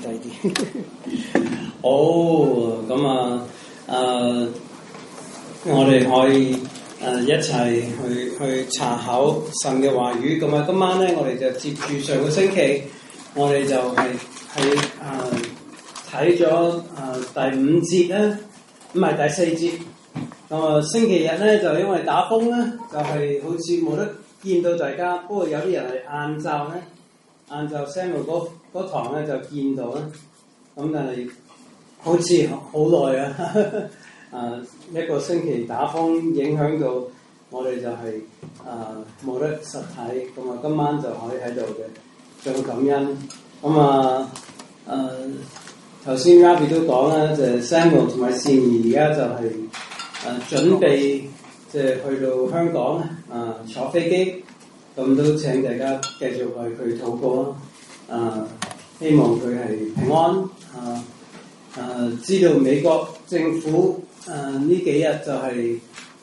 低啲。好，咁我哋可以一齊去查考神嘅話語。咁啊，今晚咧，我哋就接住上個星期，我哋就係睇咗第5節咧，唔係第4節。星期日咧就因為打風咧，就係好似冇得見到大家。不過有啲人係晏晝 Samuel 嗰堂咧就見到啦。咁但係好似好耐啊！一個星期打風影響到我哋就係冇得實體。咁啊，今晚就可以喺度嘅做感恩。頭先 Ravi 都講啦，就係 Samuel 同埋善兒而家就係準備即係去到香港坐飛機，咁都請大家繼續為佢禱告啦。希望佢係平安。知道美國政府呢幾日就係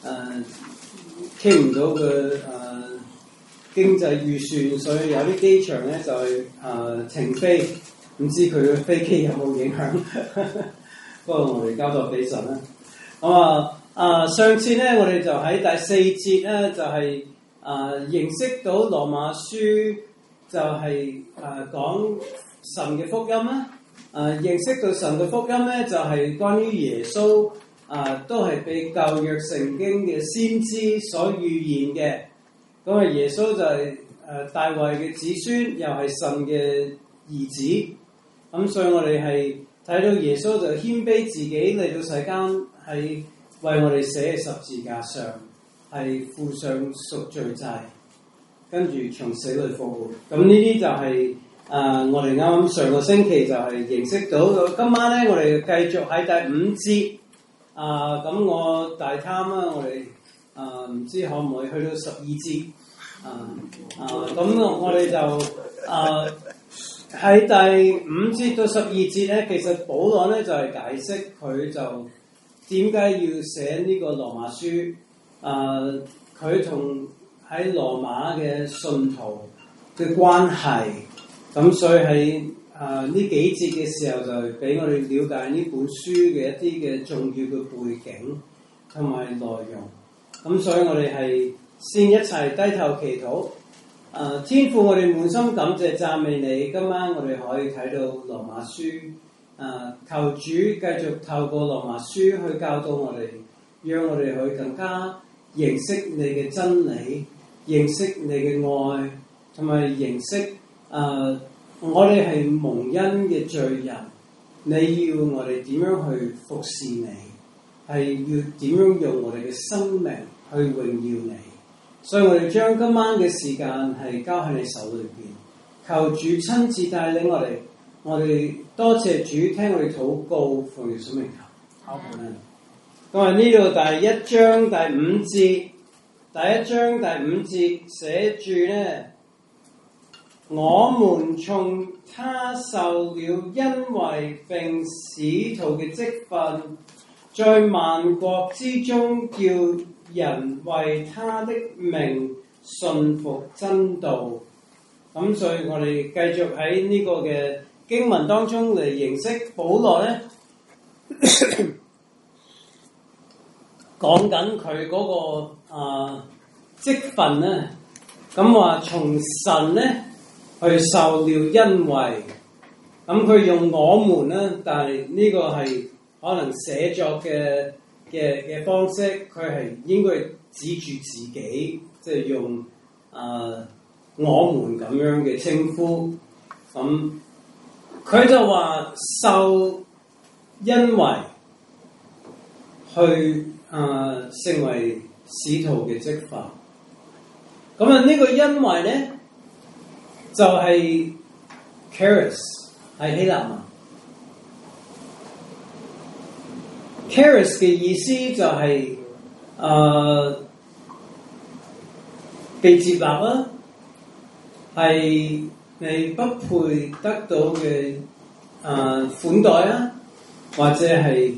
傾唔到嘅經濟預算，所以有啲機場咧就係停飛，唔知佢嘅飛機有冇影響？不過我哋交託俾神啦。上次咧我哋就喺第4節咧就係認識到羅馬書就係講神嘅福音啦。認識到神嘅福音咧，就係關於耶穌都係被舊約聖經嘅先知所預言嘅。咁耶穌就係大衛嘅子孫，又係神嘅兒子。咁所以我哋係睇到耶穌就謙卑自己嚟到世間，係為我哋寫喺十字架上，係付上贖罪祭，跟住從死裏復活。咁呢啲就係我哋啱啱上個星期就係認識到。今晚咧我哋繼續喺第5節。咁我大貪啦，我哋唔知可唔可以去到12節。咁我哋就喺第5節到12節咧，其實保羅咧就係解釋佢就點解要寫呢個羅馬書。佢同喺羅馬嘅信徒嘅關係。咁所以喺呢幾節嘅時候，就俾我哋了解呢本書嘅一啲嘅重要嘅背景同埋內容。咁所以我哋係先一齊低頭祈禱。天父，我哋滿心感謝讚美你。今晚我哋可以睇到羅馬書。求主繼續透過羅馬書去教導我哋，讓我哋去更加認識你嘅真理，認識你嘅愛，同埋認識我哋係蒙恩嘅罪人，你要我哋點樣去服侍你，係要點樣用我哋嘅生命去榮耀你。所以我哋將今晚嘅時間係交喺你手裏邊，求主親自帶領我哋。我哋多謝主聽我哋禱告，奉耶穌名求。好，咁啊，呢度第1章第5節，第1章第5節寫住咧，我們從他受了恩惠並使徒嘅職分，在萬國之中叫人為他的名信服真道。咁所以我哋繼續喺呢個嘅經文當中嚟認識保羅咧，講緊佢嗰個職分咧，咁話從神咧去受了恩惠。咁佢用我們咧，但係呢個係可能寫作嘅方式，佢係應該指住自己，即係用我們咁樣嘅稱呼。咁佢就話受恩惠去成為使徒嘅職分。咁呢個恩惠咧就係 charis 係希臘文。charis 嘅意思就係被接納啦，係你不配得到嘅款待啦，或者係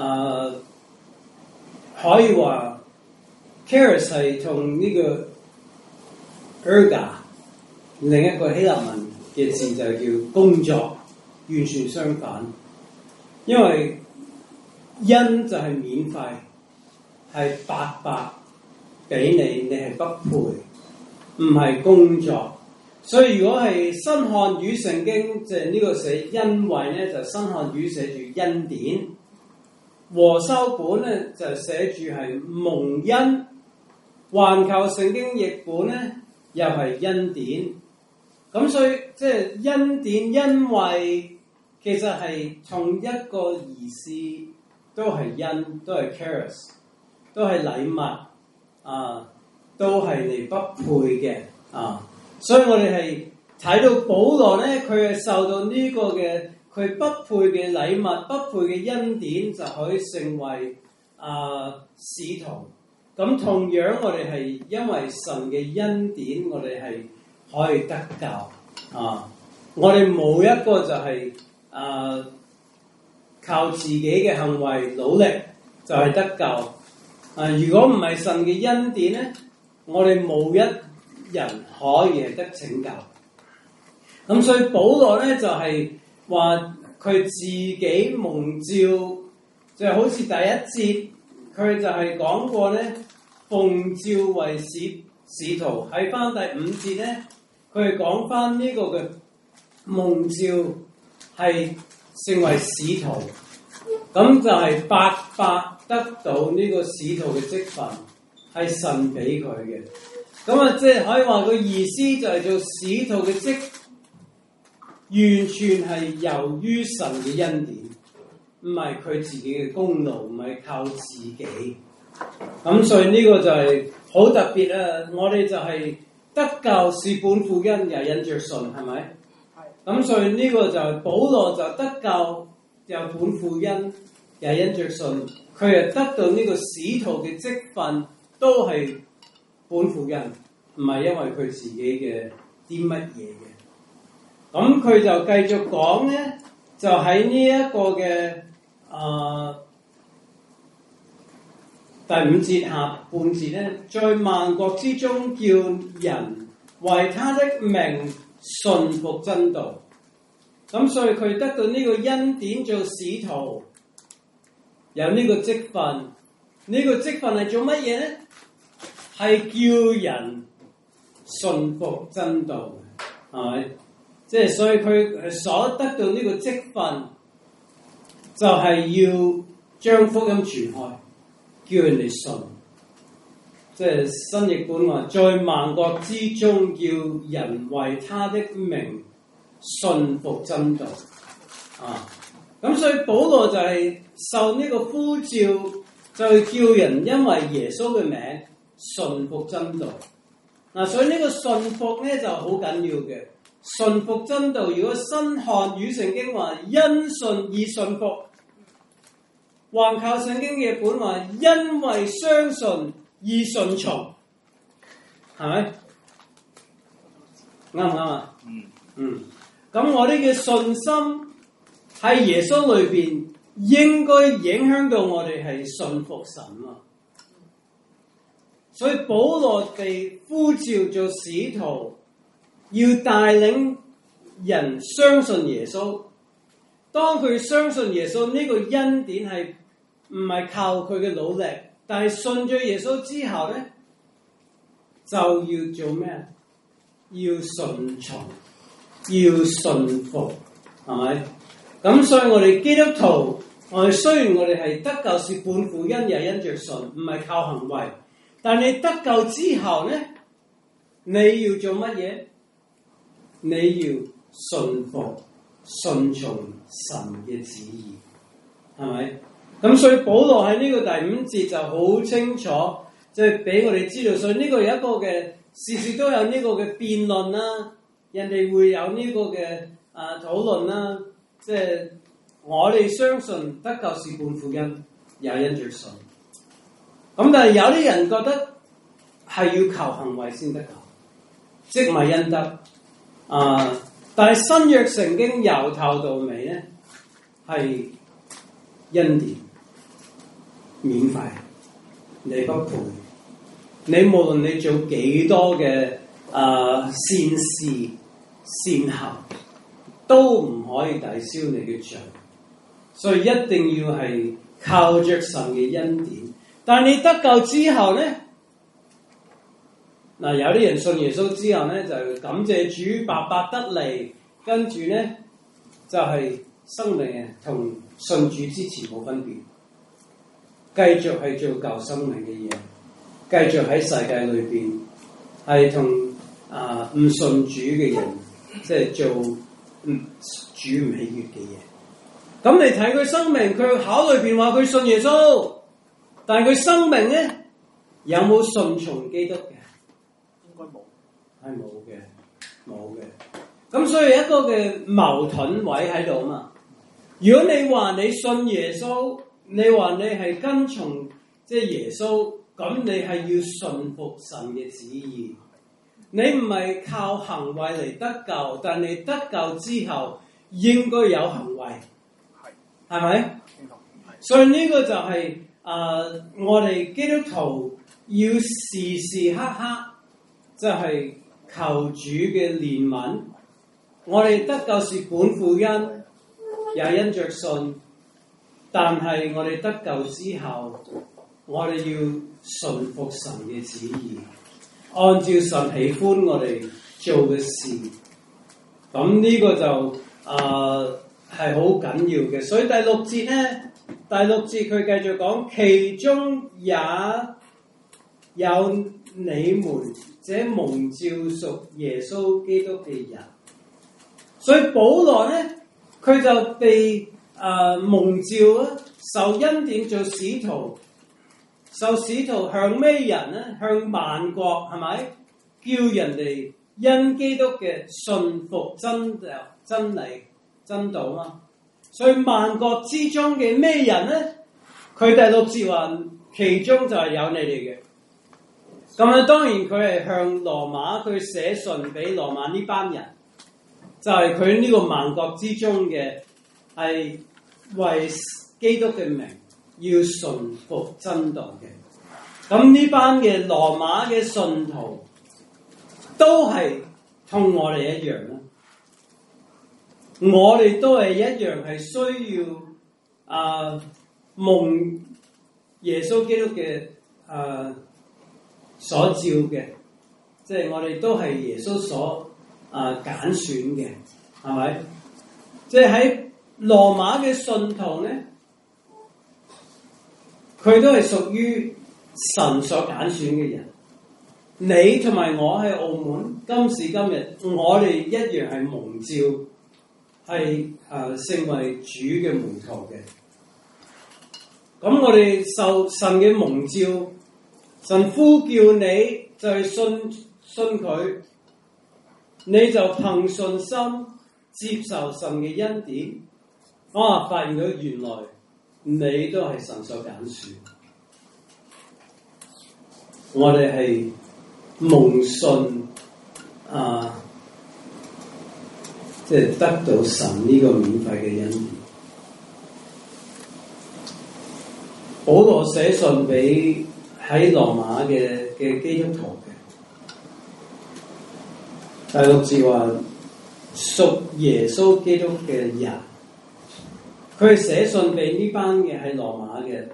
可以話 charis 係同呢個 erga 另一個希臘文嘅字就叫工作， 完全相反，因為恩就係免費，係白白俾你，你係不配，唔係工作。所以如果係新漢語聖經，即係呢個寫恩惠咧，就新漢語寫住恩典。和修本咧就寫住係蒙恩。環球聖經譯本咧又係恩典。咁所以即係恩典恩惠其實係同一個意思，都係恩，都係 charis， 都係禮物都係你不配嘅所以我哋係睇到保羅咧，佢係受到呢個嘅佢不配嘅禮物、不配嘅恩典，就可以成為使徒。咁同樣我哋係因為神嘅恩典，我哋係可以得救我哋冇一個就係靠自己嘅行為努力就係得救如果唔係神嘅恩典咧，我哋冇一人可以係得拯救。咁所以保羅咧就係話佢自己蒙召，就好似第一節佢就係講過咧，奉召為使徒。喺翻第5節咧，佢係講翻呢個嘅蒙召係成為使徒，咁就係白白得到呢個使徒嘅職份，係神俾佢嘅。咁即係可以話個意思就係做使徒嘅職，完全係由於神嘅恩典，唔係佢自己嘅功勞，唔係靠自己。咁所以呢個就係好特別我哋就係得救是本乎恩，也因着信，係咪？咁所以呢個就係保羅就得救又本乎恩，也因着信，佢係得到呢個使徒嘅職分，都係本乎恩，唔係因為佢自己嘅啲乜嘢嘅。咁佢就繼續講咧，就喺呢一個嘅第5節下半節咧，在萬國之中叫人為他的名信服真道。咁所以佢得到呢個恩典做使徒，有呢個職分。呢個職分係做乜嘢咧？係叫人信服真道，係咪？即係所以佢所得到呢個職分，就係要將福音傳開，叫人哋信。即係新譯本話，在萬國之中叫人為他的名信服真道。咁所以保羅就係受呢個呼召，就係叫人因為耶穌嘅名信服真道。所以呢個信服咧就好緊要嘅。信服真道，如果新漢語聖經話因信而信服，環球聖經嘅本話因為相信而順從，係咪？啱唔啱啊？咁我哋嘅信心喺耶穌裏邊，應該影響到我哋係信服神啊。所以保羅被呼召做使徒，要帶領人相信耶穌。當佢相信耶穌，呢個恩典係唔係靠佢嘅努力，但係信咗耶穌之後咧，就要做咩？要順從，要信服，係咪？咁所以我哋基督徒，我哋雖然我哋係得救是本乎恩，也因着信，唔係靠行為。但你得救之後咧，你要做乜嘢？你要信服、順從神嘅旨意，係咪？咁所以保羅喺呢個第5節就好清楚，即係俾我哋知道。所以呢個有一個嘅時時都有呢個嘅辯論啦，人哋會有呢個嘅討論啦。即係我哋相信得救是本乎恩，也因着信。咁但係有啲人覺得係要靠行為先得救，即唔係恩德。但係新約聖經由頭到尾咧係恩典，免費，你不配。你無論你做幾多嘅善事善行， 都唔可以抵消你嘅罪，所以一定要係靠着神嘅恩典。但係你得救之後咧，嗱有啲人信耶穌之後咧就感謝主白白得嚟，跟住咧就係生命同信主之前冇分別，繼續係做舊生命嘅嘢，繼續喺世界裏邊係同唔信主嘅人即係做主唔喜悅嘅嘢。咁你睇佢生命，佢考裏邊話佢信耶穌，但係佢生命咧有冇順從基督嘅？應該冇，係冇嘅，冇嘅。咁所以一個嘅矛盾位喺度啊嘛。如果你話你信耶穌，你話你係跟從即係耶穌，咁你係要順服神嘅旨意。你唔係靠行為嚟得救，但你得救之後應該有行為，係咪？所以呢個就係我哋基督徒要時時刻刻就係求主嘅憐憫。我哋得救是本乎恩，也因着信，但係我哋得救之後，我哋要順服神嘅旨意，按照神喜歡我哋做嘅事。咁呢個就係好緊要嘅。所以第六節咧，第六節佢繼續講，其中也有你們這蒙召屬耶穌基督嘅人。所以保羅咧，佢就被蒙召啊，受恩典做使徒。受使徒向咩人咧？向萬國，係咪？叫人哋因基督嘅信服真理真道啊！所以萬國之中嘅咩人咧？佢第六節話，其中就係有你哋嘅。咁啊，當然佢係向羅馬，佢寫信俾羅馬呢班人，就係佢呢個萬國之中嘅，係為基督嘅名要順服真道嘅。咁呢班嘅羅馬嘅信徒都係同我哋一樣啦，我哋都係一樣係需要蒙耶穌基督嘅所召嘅，即係我哋都係耶穌所揀選嘅，係咪？即係喺羅馬嘅信徒咧，佢都係屬於神所揀選嘅人。你同埋我喺澳門，今時今日我哋一樣係蒙召，係成為主嘅門徒嘅。咁我哋受神嘅蒙召，神呼叫你就係信佢，你就憑信心接受神嘅恩典。發現到原來你都係神所揀選，我哋係蒙信即係得到神呢個免費嘅恩典。保羅寫信俾喺羅馬嘅基督徒嘅，第六節話屬耶穌基督嘅人，佢寫信俾呢班嘅喺羅馬嘅。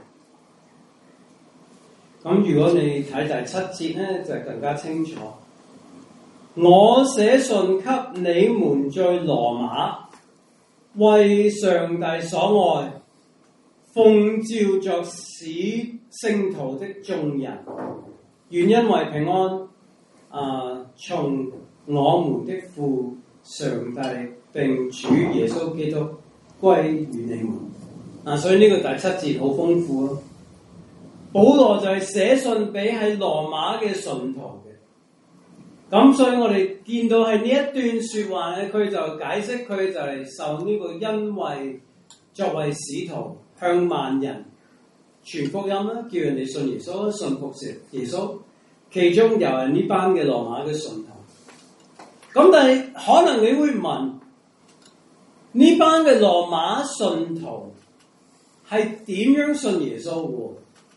咁如果你睇第七節咧，就更加清楚。我寫信給你們在羅馬，為上帝所愛，奉召作使聖徒的眾人，願因為平安，從我們的父上帝並主耶穌基督歸於你們。所以呢個第七節好豐富咯。保羅就係寫信俾喺羅馬嘅信徒嘅。咁所以我哋見到係呢一段說話咧，佢就解釋佢就係受呢個恩惠，作為使徒向萬人傳福音啦，叫人哋信耶穌，信服耶穌。其中又係呢班嘅羅馬嘅信徒。咁但係可能你會問，呢班嘅羅馬信徒係點樣信耶穌嘅？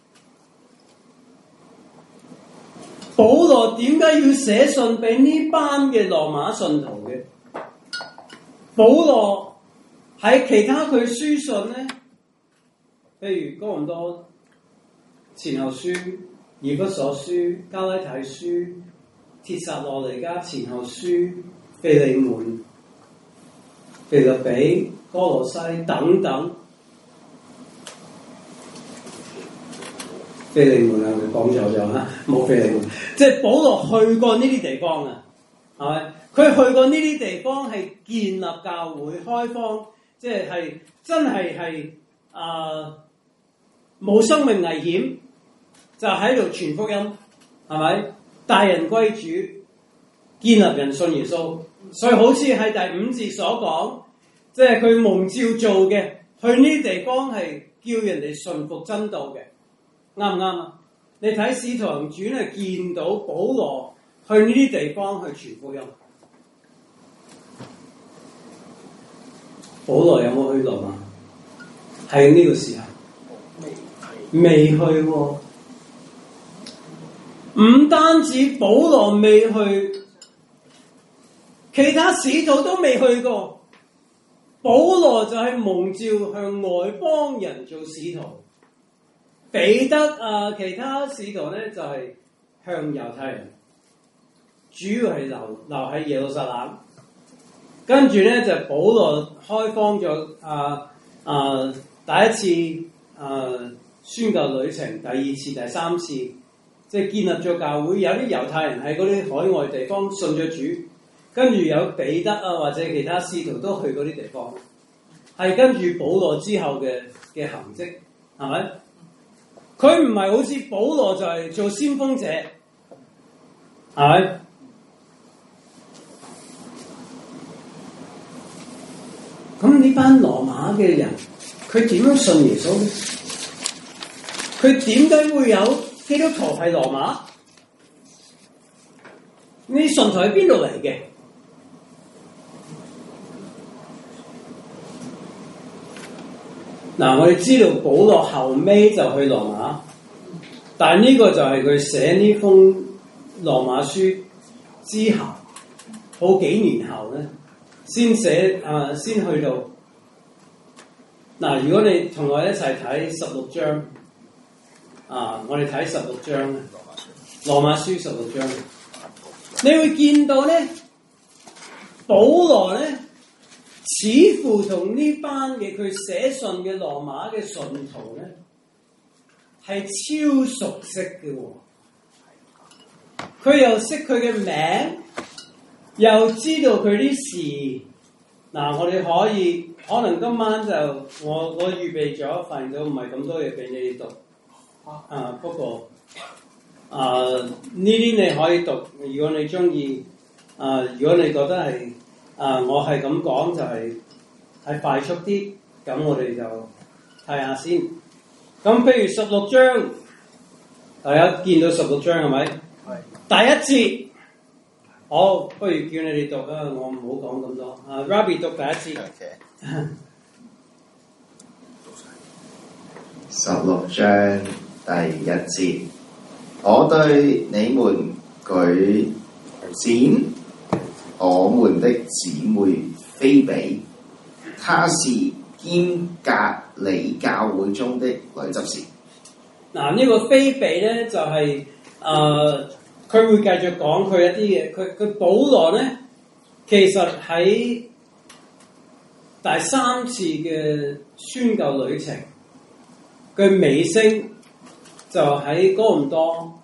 保羅點解要寫信俾呢班嘅羅馬信徒嘅？ 保羅喺其他佢書信咧，譬如哥林多前後書、以弗所書、加拉太書、帖撒羅尼迦前後書、腓利門、腓立比、哥羅西等等。腓利門係咪講錯咗嚇？冇腓利門，即係保羅去過呢啲地方啊，係咪？佢去過呢啲地方係建立教會、開荒，即係真係冇生命危險，就喺度傳福音，係咪？帶人歸主，建立人信耶穌。所以好似喺第5節所講，即係佢蒙召做嘅，去呢啲地方係叫人哋順服真道嘅。啱唔啱啊？你睇《使徒行傳》係見到保羅去呢啲地方去傳福音。保羅有冇去羅馬？係呢個時候未去喎。唔單止保羅未去，其他使徒都未去過。保羅就係蒙召向外邦人做使徒。彼得其他使徒咧就係向猶太人，主要係留喺耶路撒冷。跟住咧就保羅開荒咗第一次宣教旅程，第二次、第三次，即係建立咗教會。有啲猶太人喺嗰啲海外地方信咗主，跟住有彼得或者其他使徒都去嗰啲地方，係跟住保羅之後嘅行跡，係咪？佢唔係好似保羅就係做先鋒者，係咪？咁呢班羅馬嘅人，佢點樣信耶穌咧？佢點解會有基督徒係羅馬？呢啲信徒喺邊度嚟嘅？嗱，我哋知道保羅後尾就去羅馬，但係呢個就係佢寫呢封羅馬書之後，好幾年後咧，先去到。嗱，如果你同我一齊睇16章，我哋睇16章，羅馬書16章，你會見到咧，保羅咧，似乎同呢班嘅佢寫信嘅羅馬嘅信徒咧，係超熟悉嘅喎。佢又識佢嘅名，又知道佢啲事。嗱，我哋可能今晚就我預備咗，發現到唔係咁多嘢俾你讀。不過呢啲你可以讀，如果你中意。如果你覺得係我係咁講就係快速啲，咁我哋就睇下先。咁譬如16章，大家見到16章係咪？係。第一節，好，不如叫你哋讀啦，我唔好講咁多。Rabbi 讀第一節。 16章第1節，我對你們舉薦我們的姊妹菲比，她是堅格里教會中的女執事。 嗱，呢個菲比咧就係佢會繼續講佢一啲嘢。佢保羅咧，其實喺第3次嘅宣教旅程，佢尾聲就喺哥林多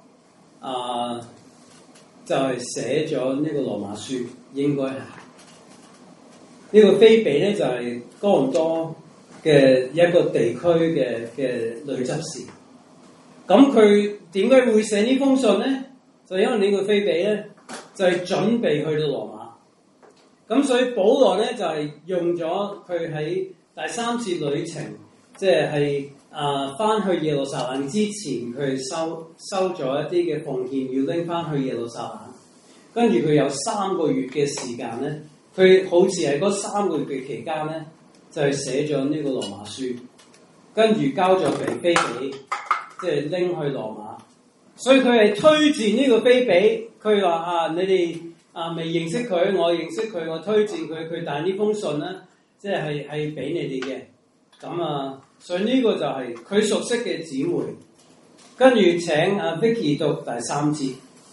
就係寫咗呢個羅馬書，應該係呢個菲比咧就係哥林多嘅一個地區嘅女執事。咁佢點解會寫呢封信咧？就因為呢個菲比咧就係準備去到羅馬，咁所以保羅咧就係用咗佢喺第3次旅程，即係翻去耶路撒冷之前，佢收咗一啲嘅奉獻，要拎翻去耶路撒冷。跟住佢有3個月嘅時間咧，佢好似喺嗰3個月嘅期間咧，就係寫咗呢個羅馬書，跟住交咗俾菲比，即係拎去羅馬。所以佢係推薦呢個菲比，佢話你哋未認識佢，我認識佢，我推薦佢，佢帶呢封信咧，即係俾你哋嘅。咁所以呢個就係佢熟悉嘅姊妹。跟住請阿 Vicky 讀第3節。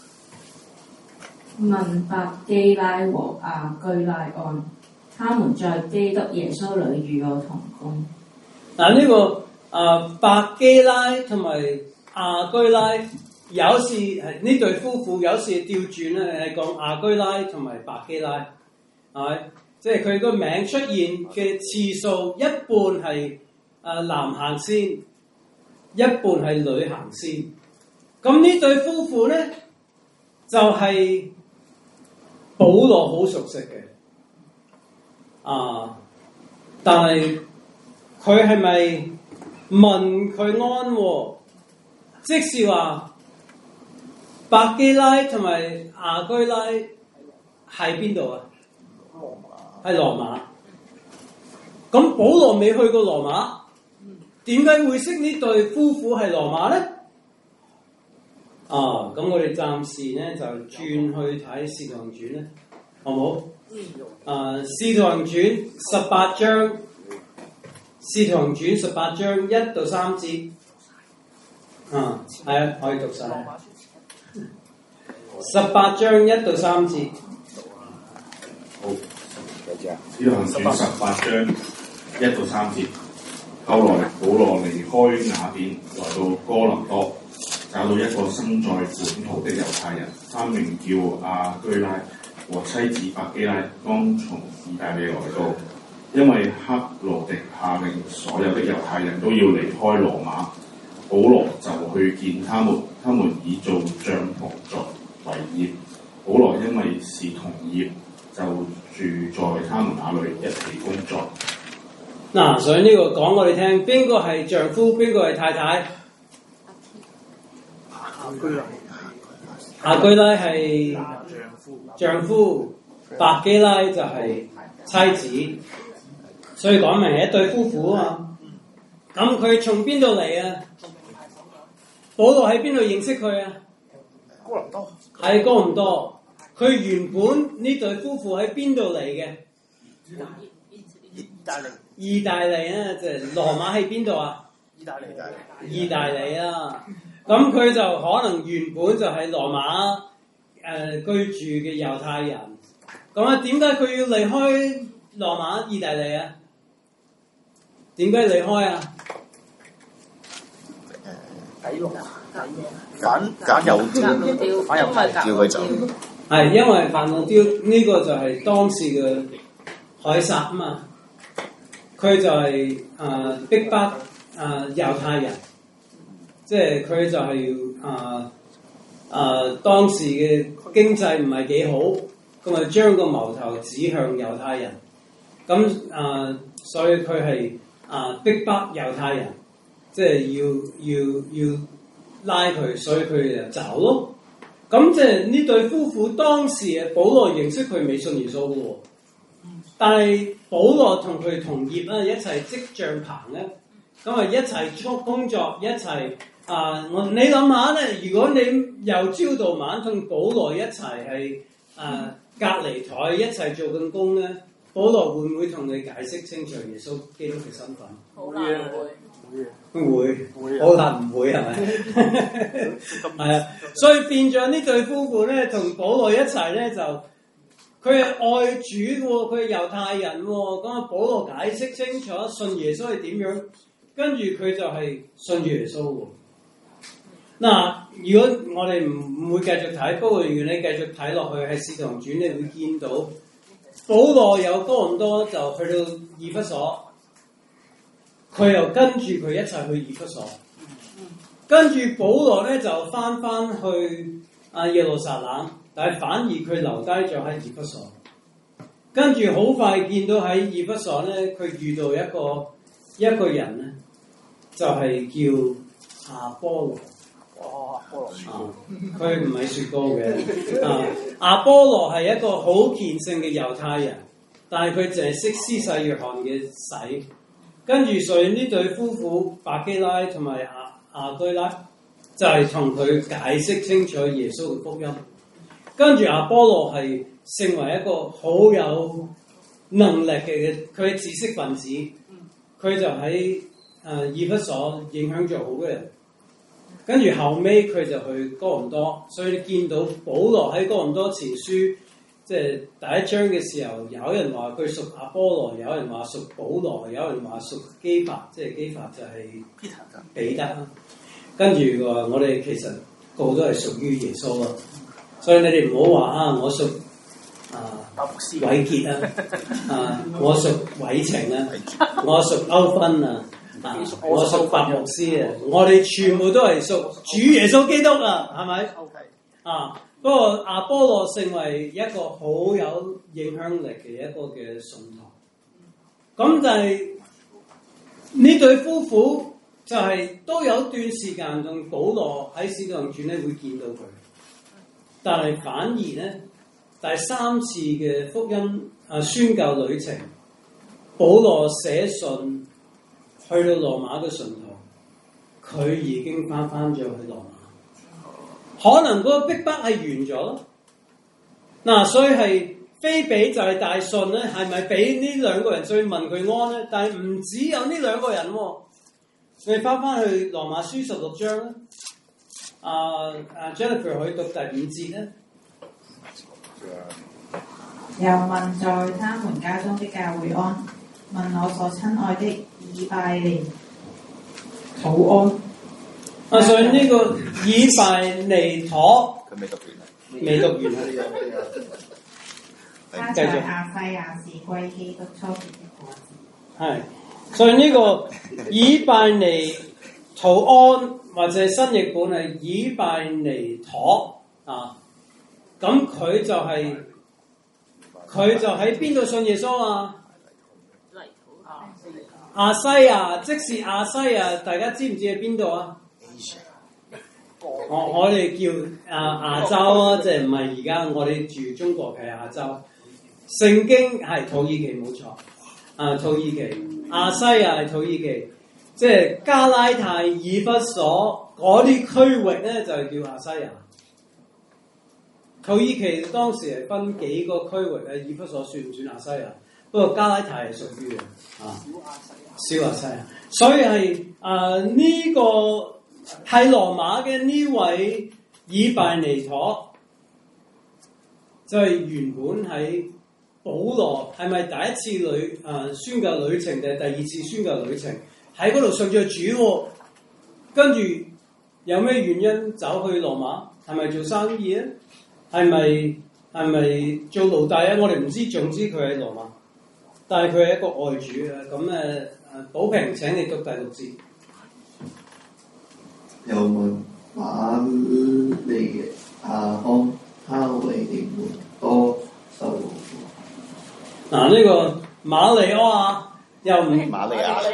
問百基拉和亞居拉安，他們在基督耶穌裏與我同工。 嗱，呢個百基拉同埋亞居拉，有時係呢對夫婦，有時調轉咧係講亞居拉同埋百基拉，係即係佢個名出現嘅次數，一半係男行先，一半係女行先。咁呢對夫婦咧就係保羅好熟悉嘅，但係佢係咪問佢安和？即是話百基拉同埋亞居拉喺邊度啊？係羅馬。咁保羅未去過羅馬，點解會識呢對夫婦係羅馬咧？咁我哋暫時咧就轉去睇《使徒行傳》咧，好唔好？使徒行傳18章，《使徒行傳》18章1到3節，係啊，可以讀晒。18章1到3節。 好，《使徒行傳》18章1到3節。後來保羅離開雅典，來到哥林多。找到一個身在本土的猶太人，他名叫亞居拉，和妻子百基拉，剛從意大利來到。因為克羅狄下令所有的猶太人都要離開羅馬，保羅就去見他們，他們以做帳篷作為業。保羅因為是同業，就住在他們那裡一起工作。 嗱，所以呢個講我哋聽，邊個係丈夫，邊個係太太？亞居拉係丈夫，百基拉就係妻子，所以講明係一對夫婦啊嘛。咁佢從邊度嚟啊？保羅喺邊度認識佢啊？ 哥林多。 喺哥林多。佢原本呢對夫婦喺邊度嚟嘅？意大利啊，即係羅馬喺邊度啊？意大利啊。咁佢就可能原本就係羅馬居住嘅猶太人。咁點解佢要離開羅馬意大利啊？點解離開啊？ 抵羅反猶叫佢走。 係因為反猶丟呢個就係當時嘅凱撒啊嘛。佢就係逼迫猶太人。即係佢就係當時嘅經濟唔係幾好，咁啊將個矛頭指向猶太人，咁所以佢係逼迫猶太人，即係要拉佢，所以佢就走咯。咁即係呢對夫婦當時保羅認識佢未信耶穌嘅喎，但係保羅同佢同業啦，一齊織帳棚咧，咁一齊工作，一齊。你諗下咧，如果你由朝到晚同保羅一齊係隔離台一齊做緊工咧，保羅會唔會同你解釋清楚耶穌基督嘅身份？ 好難會，好難唔會係咪？係啊，所以變咗呢對夫婦咧，同保羅一齊咧就，佢係愛主嘅喎，佢係猶太人喎，咁啊保羅解釋清楚信耶穌係點樣，跟住佢就係信耶穌喎。嗱，如果我哋唔會繼續睇，不過如果你繼續睇落去喺《使徒行傳》，你會見到保羅有哥林多就去到以弗所，佢又跟住佢一齊去以弗所，跟住保羅咧就翻去耶路撒冷，但係反而佢留低咗喺以弗所，跟住好快見到喺以弗所咧，佢遇到一個人咧，就係叫阿波羅。佢唔係雪糕嘅。阿波羅係一個好虔誠嘅猶太人，但係佢淨係識施洗約翰嘅洗。跟住所以呢對夫婦百基拉同埋亞居拉就係同佢解釋清楚耶穌嘅福音。 跟住阿波羅係成為一個好有能力嘅，佢係知識分子，佢就喺以弗所影響咗好多人。跟住後尾佢就去哥林多，所以你見到保羅喺哥林多前書即係第一章嘅時候，有人話佢屬阿波羅，有人話屬保羅，有人話屬基法，即係基法就係彼得。跟住話我哋其實個個都係屬於耶穌咯，所以你哋唔好話啊，我屬偉傑啊，我屬偉晴啊，我屬歐芬啊，我屬白牧師啊，我哋全部都係屬主耶穌基督啊，係咪？啊，不過阿波羅成為一個好有影響力嘅一個嘅信徒，咁就係呢對夫婦就係都有段時間同保羅喺使徒行傳咧會見到佢，但係反而咧第三次嘅福音宣教旅程，保羅寫信去到羅馬嘅信徒，佢已經翻咗去羅馬。可能嗰個逼迫係完咗咯，所以係非比就係大信咧，係咪俾呢兩個人再問佢安咧？但係唔只有呢兩個人喎，你翻去羅馬書16章咧，Jennifer 可以讀第5節咧。 又問在他們家中的教會安，問我所親愛的以拜尼土安。 所以呢個以拜尼妥， 佢未讀完他在亞西亞是歸基督初結的果子。 係，所以呢個以拜尼土安或者新譯本係以拜尼妥啊，咁佢就喺邊度信耶穌啊？亞西亞，即是亞西亞，大家知唔知喺邊度啊？我哋叫亞洲啊，即係唔係而家我哋住中國嘅亞洲。聖經係土耳其冇錯，土耳其亞西亞係土耳其，即係加拉太、以弗所嗰啲區域咧就係叫亞西亞。土耳其當時係分幾個區域咧，以弗所算唔算亞西亞？不過加拉太係屬於嘅小亞西亞，所以係呢個。係羅馬嘅呢位以拜尼妥，就係原本喺保羅係咪第一次宣教旅程定係第二次宣教旅程？喺嗰度信咗主喎，跟住有咩原因走去羅馬？係咪做生意啊？係咪做奴隸啊？我哋唔知，總之佢喺羅馬，但係佢係一個愛主啊！咁寶平請你讀第6節。 又問瑪利亞安，他為你們多受勞苦。 呢個瑪利亞又唔瑪利亞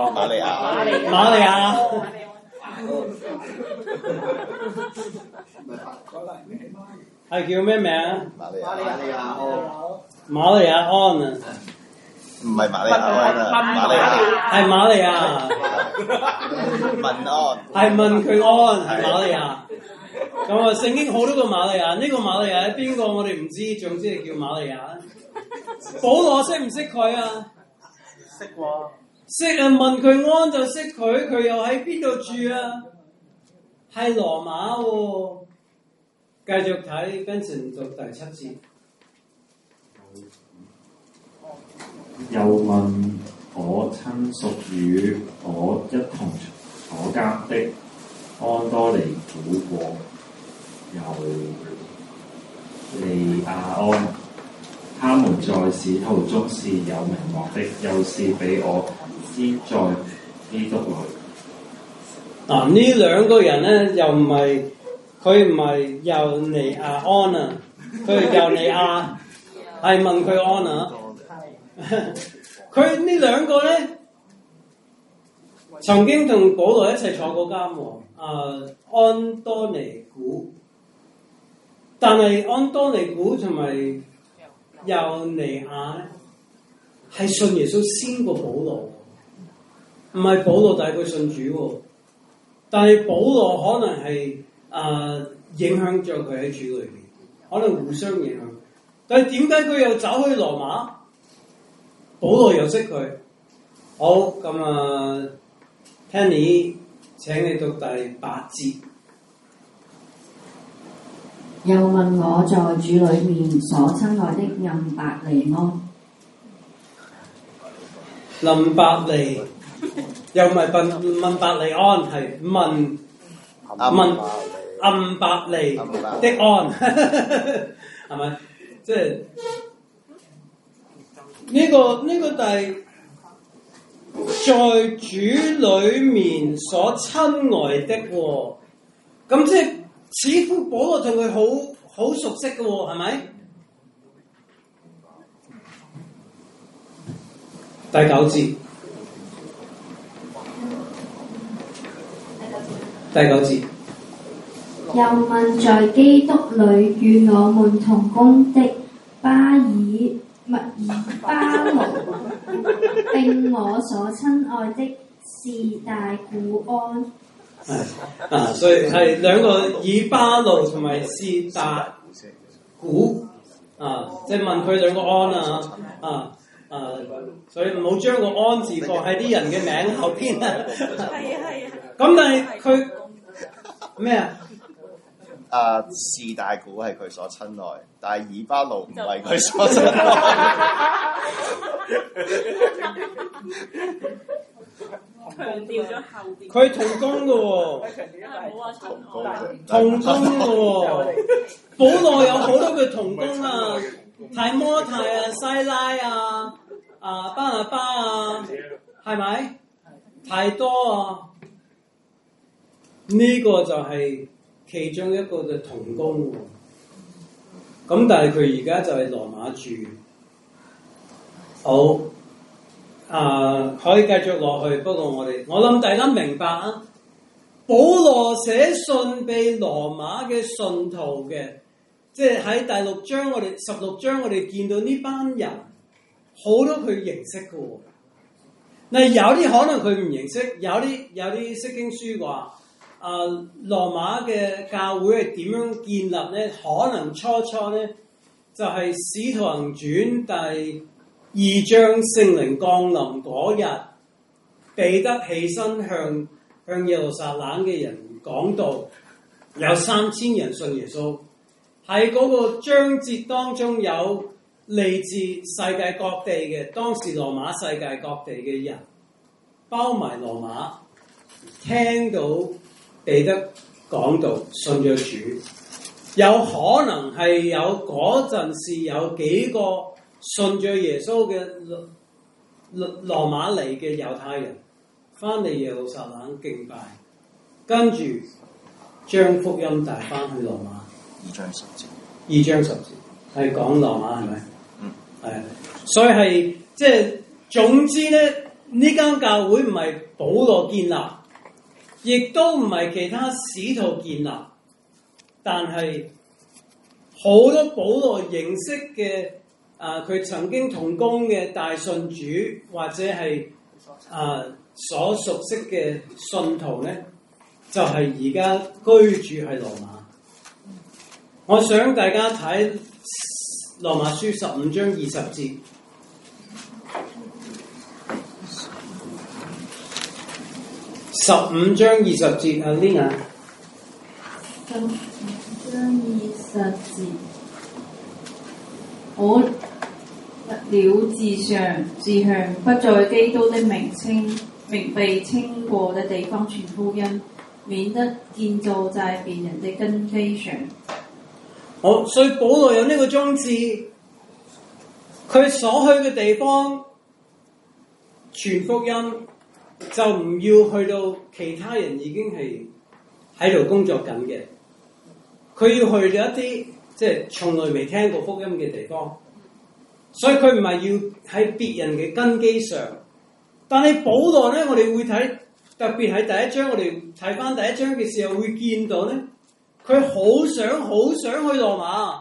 係叫咩名？ 瑪利亞安啊！ 唔係瑪利亞安啊，瑪利亞係瑪利亞。 問安係問佢安，係瑪利亞。咁聖經好多個瑪利亞，呢個瑪利亞係邊個我哋唔知，總之係叫瑪利亞。保羅識唔識佢啊？ 識喎。 識啊！問佢安就識佢，佢又喺邊度住啊？係羅馬喎。繼續睇 Benson 讀第7節。 又問我親屬與我一同坐監的安多尼古和猶利亞安，他們在使徒中是有名望的，又是比我先在基督裏。 呢兩個人咧，又唔係佢唔係猶尼亞安啊，佢係猶尼亞，係問佢安啊。佢呢兩個咧，曾經同保羅一齊坐過監喎。安多尼古，但係安多尼古同埋猶尼亞咧，係信耶穌先過保羅，唔係保羅帶佢信主喎。但係保羅可能係影響咗佢喺主裏邊。 可能互相影響。但係點解佢又走去羅馬？保羅又識佢。好，咁啊 ，Penny 請你讀第8節。 又問我在主裏面所親愛的任伯利安。 林伯利又唔係問伯利安，係問暗伯利的安，係咪？即係呢個在主裏面所親愛的喎，咁即係似乎保羅同佢好熟悉嘅喎，係咪？第9節， 又問在基督裏與我們同工的以巴路，並我所親愛的士大古安。 所以係兩個以巴路同埋士大古即係問佢兩個安所以唔好將個安字放喺啲人嘅名後邊啊。係。咁但係佢咩啊？ 士大古係佢所親愛，但係以巴路唔係佢所親愛。 強調咗後邊。 佢同工嘅喎。同工嘅喎。保羅有好多嘅同工啊，提摩太啊、西拉啊、巴拿巴啊，係咪？太多啊！呢個就係其中一個嘅同工喎。咁但係佢而家就係羅馬住。好。可以繼續落去，不過我諗大家明白啊。保羅寫信俾羅馬嘅信徒嘅，即係喺第16章16章我哋見到呢班人好多佢認識嘅喎。嗱，有啲可能佢唔認識，有啲釋經書話羅馬嘅教會係點樣建立咧？可能初咧就係使徒行傳第2章聖靈降臨嗰日，彼得起身向耶路撒冷嘅人講道，有3000人信耶穌。喺嗰個章節當中有嚟自世界各地嘅，當時羅馬世界各地嘅人，包埋羅馬，聽到彼得講道，信咗主。有可能係有嗰陣時有幾個信咗耶穌嘅羅馬嚟嘅猶太人，翻嚟耶路撒冷敬拜，跟住將福音帶翻去羅馬。2章10節係講羅馬，係咪？係。所以係即係總之咧，呢間教會唔係保羅建立，亦都唔係其他使徒建立，但係好多保羅認識嘅佢曾經同工嘅大信主或者係所熟悉嘅信徒咧，就係而家居住喺羅馬。我想大家睇羅馬書15章20節。15章20節，阿 Lina。 15章20節，我了自向不在基督的名被稱過的地方傳福音，免得建造在別人的根基上。 好，所以保羅有呢個宗旨，佢所去嘅地方傳福音，就唔要去到其他人已經係喺度工作緊嘅，佢要去到一啲即係從來未聽過福音嘅地方，所以佢唔係要喺別人嘅根基上。但係保羅咧，我哋會睇，特別喺第1章，我哋睇翻第1章嘅時候會見到咧，佢好想去羅馬，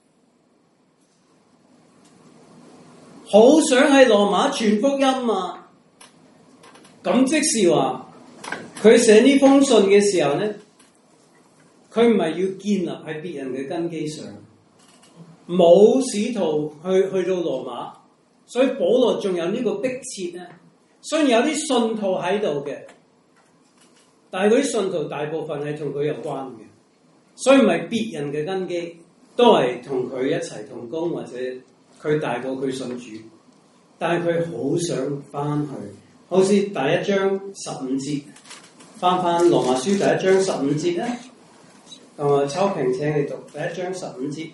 好想喺羅馬傳福音啊！咁即是話，佢寫呢封信嘅時候咧，佢唔係要建立喺別人嘅根基上， 冇使徒去到羅馬，所以保羅仲有呢個迫切啊。雖然有啲信徒喺度嘅，但係嗰啲信徒大部分係同佢有關嘅，所以唔係別人嘅根基，都係同佢一齊同工，或者佢大過佢信主。但係佢好想翻去，好似第一章15節，翻羅馬書第一章15節咧，同埋秋平請你讀第一章15節。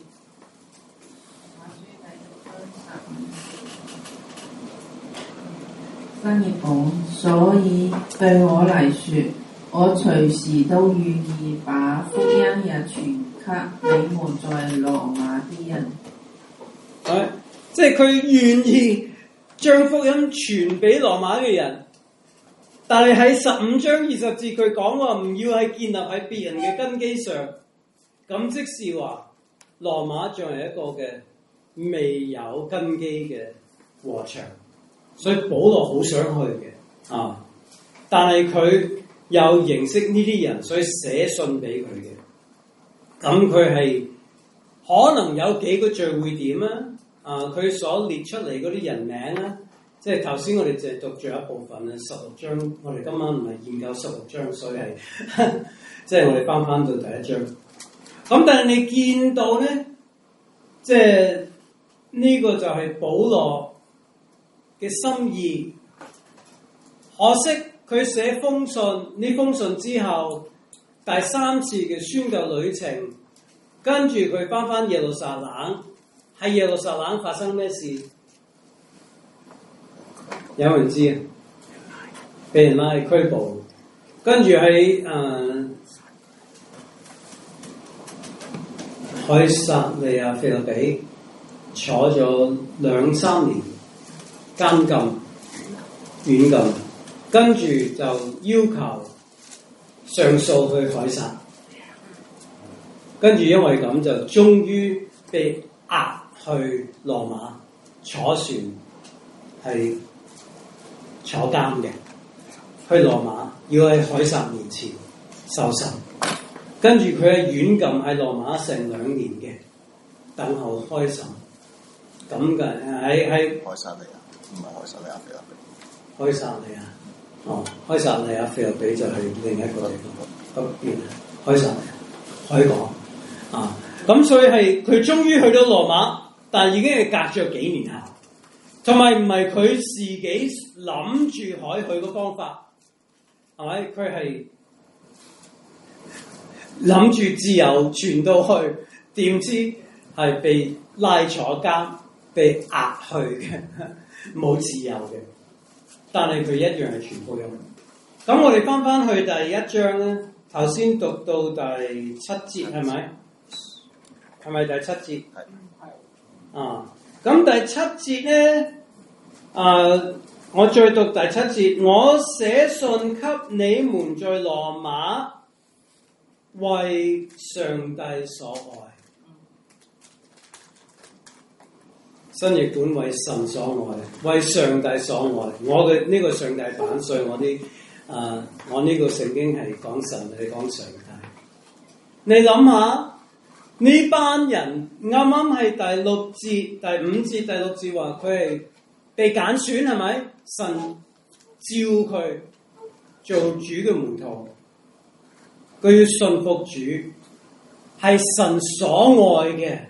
翻譯講，所以對我嚟說，我隨時都願意把福音也傳給你們在羅馬啲人。 即係佢願意將福音傳俾羅馬嘅人，但係喺15章20節佢講話唔要係建立喺別人嘅根基上，咁即是話羅馬仲係一個嘅未有根基嘅禾場。所以保羅好想去嘅，但係佢又認識呢啲人，所以寫信俾佢嘅。咁佢係可能有幾個聚會點佢所列出嚟嗰啲人名啦，即係頭先我哋淨係讀咗一部分16章，我哋今晚唔係研究16章，所以係即係我哋翻到第一章。咁但係你見到咧，即係呢個就係保羅嘅心意，可惜佢寫封信，呢封信之後第3次嘅宣教旅程，跟住佢翻耶路撒冷，喺耶路撒冷發生咩事？有人知啊？被人拉拘捕，跟住喺凱撒利亞腓立比坐咗2-3年。監禁，軟禁，跟住就要求上訴去凱撒，跟住因為咁就終於被押去羅馬坐船，係坐監嘅，去羅馬要喺凱撒面前受審，跟住佢係軟禁喺羅馬成2年嘅，等候開審，咁嘅喺凱撒利亞。唔係凱撒利亞腓立比， 凱撒利亞，凱撒利亞腓立比就係另一個地方，北邊凱撒利亞可以講咁所以係佢終於去到羅馬，但係已經係隔咗幾年後，同埋唔係佢自己諗住可以去嘅方法，係咪？佢係諗住自由傳到去，點知係被拉坐監，被押去嘅。冇自由嘅，但係佢一樣係傳福音。咁我哋翻去第1章咧，頭先讀到第7節係咪？係咪第7節？係。咁第7節咧，我再讀第7節。我寫信給你們在羅馬，為上帝所愛。新譯本為神所愛，為上帝所愛。我嘅呢個上帝版，所以我呢個聖經係講神，係講上帝。你諗下，呢班人啱啱係第5節、第6節話佢係被揀選，係咪？神召佢做主嘅門徒，佢要信服主，係神所愛嘅。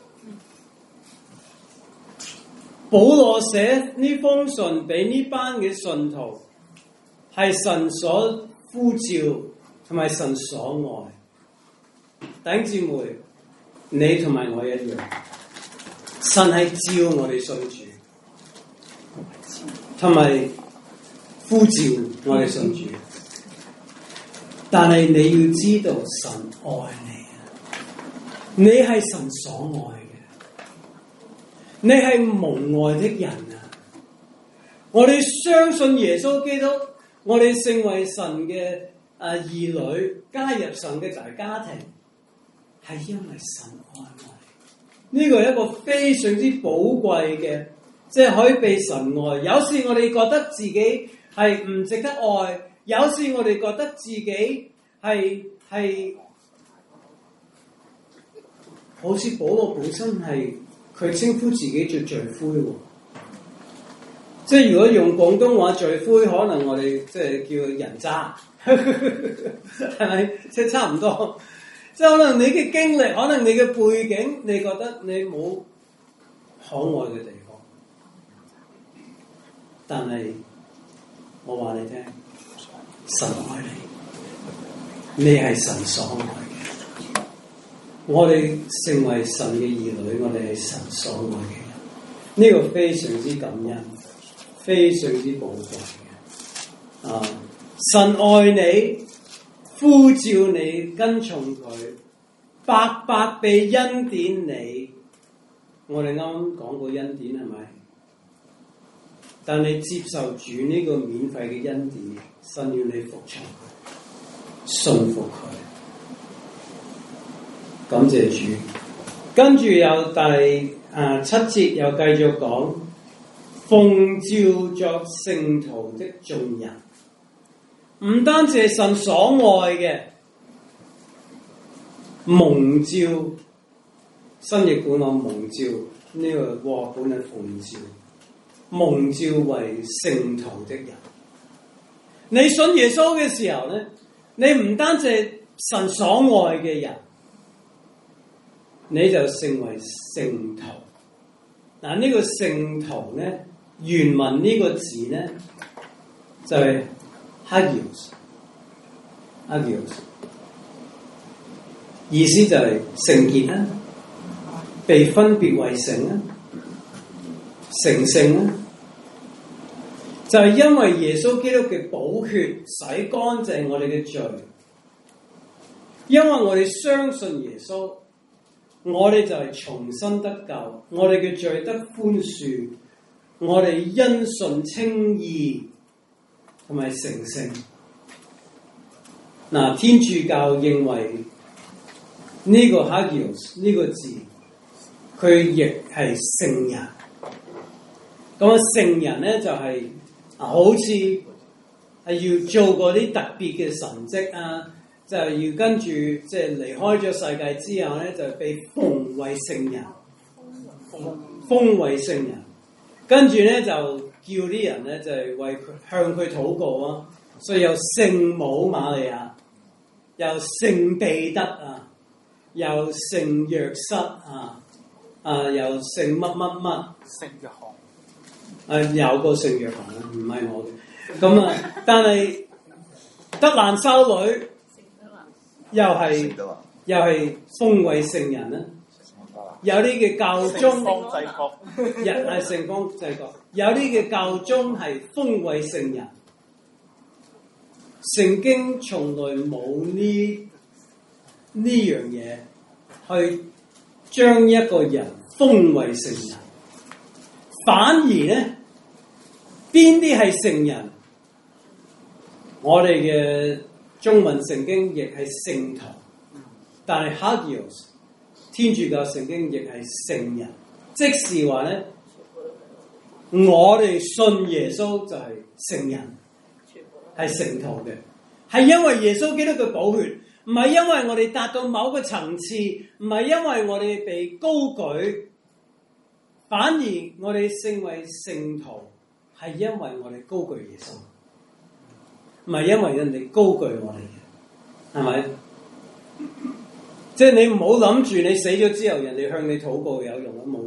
保羅寫呢封信俾呢班嘅信徒，係神所呼召同埋神所愛。弟兄姊妹，你同埋我一樣，神係召我哋信主，同埋呼召我哋信主。但係你要知道，神愛你，你係神所愛。你係蒙愛的人啊！我哋相信耶穌基督，我哋成為神嘅兒女，加入神嘅大家庭，係因為神愛我哋。呢個係一個非常之寶貴嘅，即係可以被神愛。有時我哋覺得自己係唔值得愛，有時我哋覺得自己係好似保羅本身係佢稱呼自己做罪魁喎。即係如果用廣東話罪魁，可能我哋即係叫人渣，係咪？即係差唔多。即係可能你嘅經歷，可能你嘅背景，你覺得你冇可愛嘅地方，但係我話你聽，神愛你，你係神所愛嘅。我哋成為神嘅兒女，我哋係神所愛嘅人，呢個非常之感恩，非常之寶貴嘅。神愛你，呼召你跟從佢，白白被恩典你。我哋啱啱講過恩典係咪？但你接受住呢個免費嘅恩典，神要你服從佢，信服佢。感謝主。跟住有第七節又繼續講，奉召作聖徒的眾人，唔單止係神所愛嘅蒙召，新譯本講蒙召，呢個和合本係奉召，蒙召為聖徒的人。你信耶穌嘅時候咧，你唔單止係神所愛嘅人，你就成為聖徒。嗱，呢個聖徒咧，原文呢個字咧就係 hagios， 意思就係聖潔啦，被分別為聖啦，成聖啦，就係因為耶穌基督嘅寶血洗乾淨我哋嘅罪，因為我哋相信耶穌，我哋就係重新得救，我哋嘅罪得寬恕，我哋因信稱義同埋成聖。嗱，天主教認為呢個 hagios 呢個字，佢亦係聖人。咁啊，聖人咧就係、是、好似係要做過啲特別嘅神蹟啊，就係要跟住即係離開咗世界之後咧，就被封為聖人，封為聖人。跟住咧就叫啲人咧就係為佢向佢禱告啊，所以有聖母瑪利亞，有聖彼得啊，有聖若瑟啊，有聖乜乜乜，聖約翰，有個聖約翰啊，唔係我嘅。咁啊，但係德蘭修女又係封為聖人啦。有啲嘅教宗，人係聖方濟各，有啲嘅教宗係封為聖人。聖經從來冇呢樣嘢去將一個人封為聖人，反而咧邊啲係聖人？我哋嘅中文聖經亦係聖徒，但係 hagios 天主教聖經亦係聖人，即是話咧，我哋信耶穌就係聖人，係聖徒嘅，係因為耶穌基督嘅寶血，唔係因為我哋達到某個層次，唔係因為我哋被高舉，反而我哋成為聖徒，係因為我哋高舉耶穌，唔係因為人哋高舉我哋嘅，係咪？即係你唔好諗住你死咗之後，人哋向你禱告有用啊，冇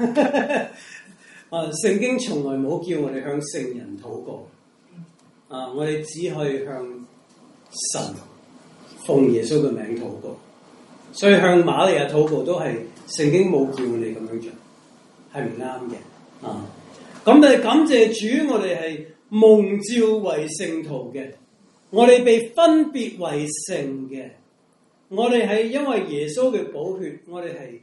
用。聖經從來冇叫我哋向聖人禱告。我哋只可以向神奉耶穌嘅名禱告。所以向瑪利亞禱告都係聖經冇叫我哋咁樣做，係唔啱嘅。咁但係感謝主，我哋係蒙召為聖徒嘅，我哋被分別為聖嘅。我哋係因為耶穌嘅寶血，我哋係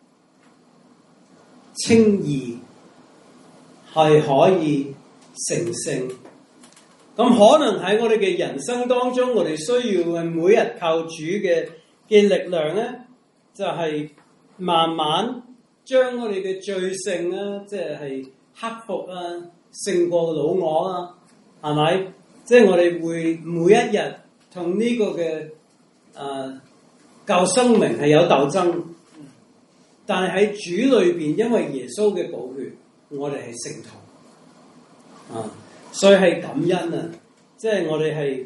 稱義，係可以成聖。咁可能喺我哋嘅人生當中，我哋需要係每日靠主嘅力量咧，就係慢慢將我哋嘅罪性啊，即係克服啊，勝過老我啊，係咪？即係我哋會每一日同呢個嘅舊生命係有鬥爭， 但係喺主裏邊，因為耶穌嘅寶血，我哋係聖徒啊，所以係感恩啊！即係我哋係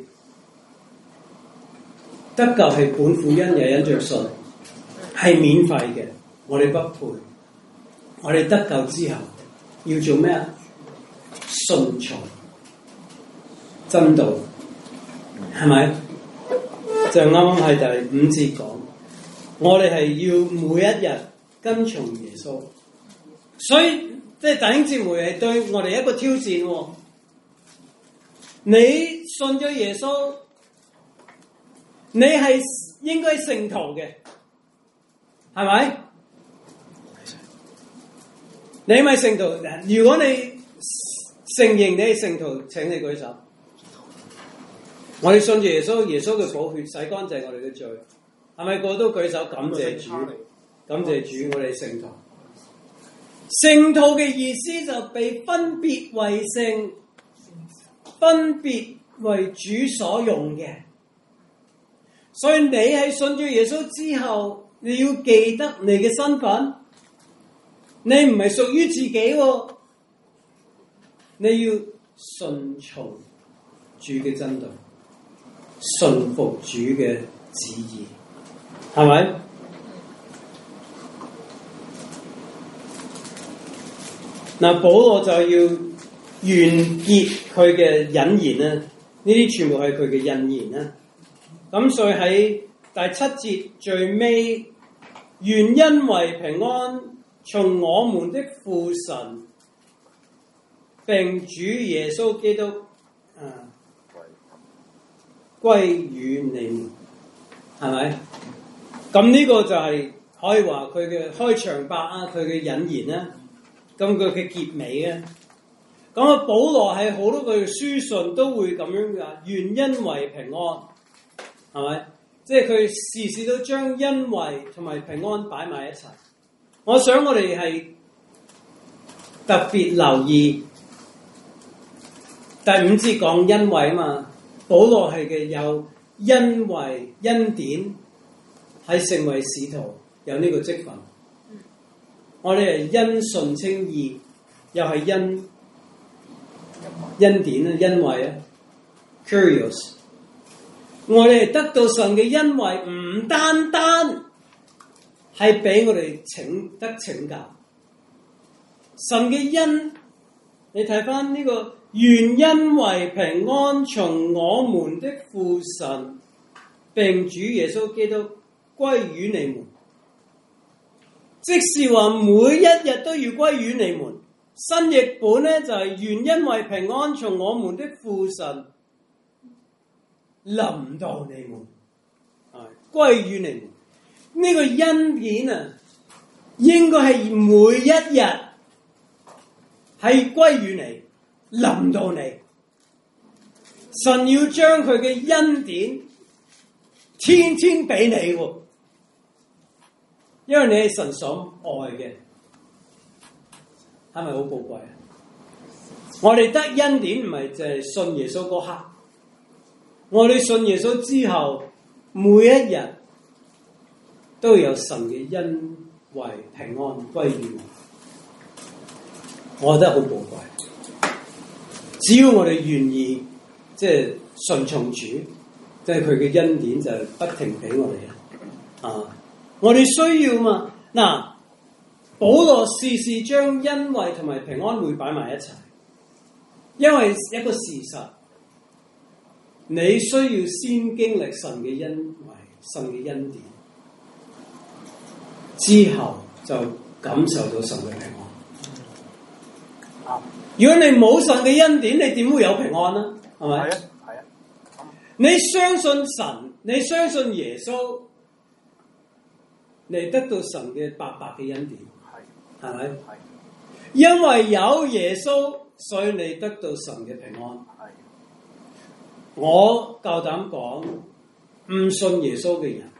得救係本乎恩，也因着信，係免費嘅，我哋不配。我哋得救之後要做咩啊？順從真道，係咪？就啱啱係第5節講，我哋係要每一日跟從耶穌，所以即係弟兄姊妹係對我哋一個挑戰喎。你信咗耶穌，你係應該聖徒嘅，係咪？你咪聖徒。如果你承認你係聖徒，請你舉手。我哋信住耶穌，耶穌嘅寶血洗乾淨我哋嘅罪，係咪個個都舉手感謝主？感謝主，我哋聖徒。聖徒嘅意思就被分別為聖，分別為主所用嘅。所以你喺信住耶穌之後，你要記得你嘅身份，你唔係屬於自己喎，你要順從主嘅真道，順服主嘅旨意，係咪？嗱，保羅就要完結佢嘅引言啦，呢啲全部係佢嘅引言啦。咁所以喺第7節最尾，願恩惠平安從我們的父神並主耶穌基督歸於你們，係咪？咁呢個就係可以話佢嘅開場白啊，佢嘅引言啦。咁佢嘅結尾啊，咁啊，保羅喺好多句書信都會咁樣噶，願恩惠平安，係咪？即係佢時時都將恩惠同埋平安擺埋一齊。我想我哋係特別留意第5節講恩惠啊嘛，保羅係嘅有恩惠恩典，係成為使徒有呢個職分。我哋係因信稱義，又係因恩典啊，恩惠啊 ，curious。我哋係得到神嘅恩惠，唔單單係俾我哋拯救。神嘅恩，你睇翻呢個願恩惠平安從我們的父神並主耶穌基督歸於你們。即是話每一日都要歸於你們。新譯本咧就係願恩惠平安從我們的父神臨到你們，歸於你們。呢個恩典啊，應該係每一日係歸於你，臨到你。神要將佢嘅恩典天天俾你喎。因為你係神所愛嘅，係咪好寶貴啊？我哋得恩典唔係淨係信耶穌嗰刻，我哋信耶穌之後，每一日都有神嘅恩惠平安歸於我，覺得好寶貴。只要我哋願意，即係順從主，即係佢嘅恩典就不停俾我哋啊！我哋需要嘛？嗱，保羅時時將恩惠同埋平安會擺埋一齊，因為一個事實，你需要先經歷神嘅恩惠、神嘅恩典，之後就感受到神嘅平安。如果你冇神嘅恩典，你點會有平安呢？係咪？係啊。你相信神，你相信耶穌。你得到神嘅白白嘅恩典，係咪？因為有耶穌，所以你得到神嘅平安。我夠膽講，唔信耶穌嘅人，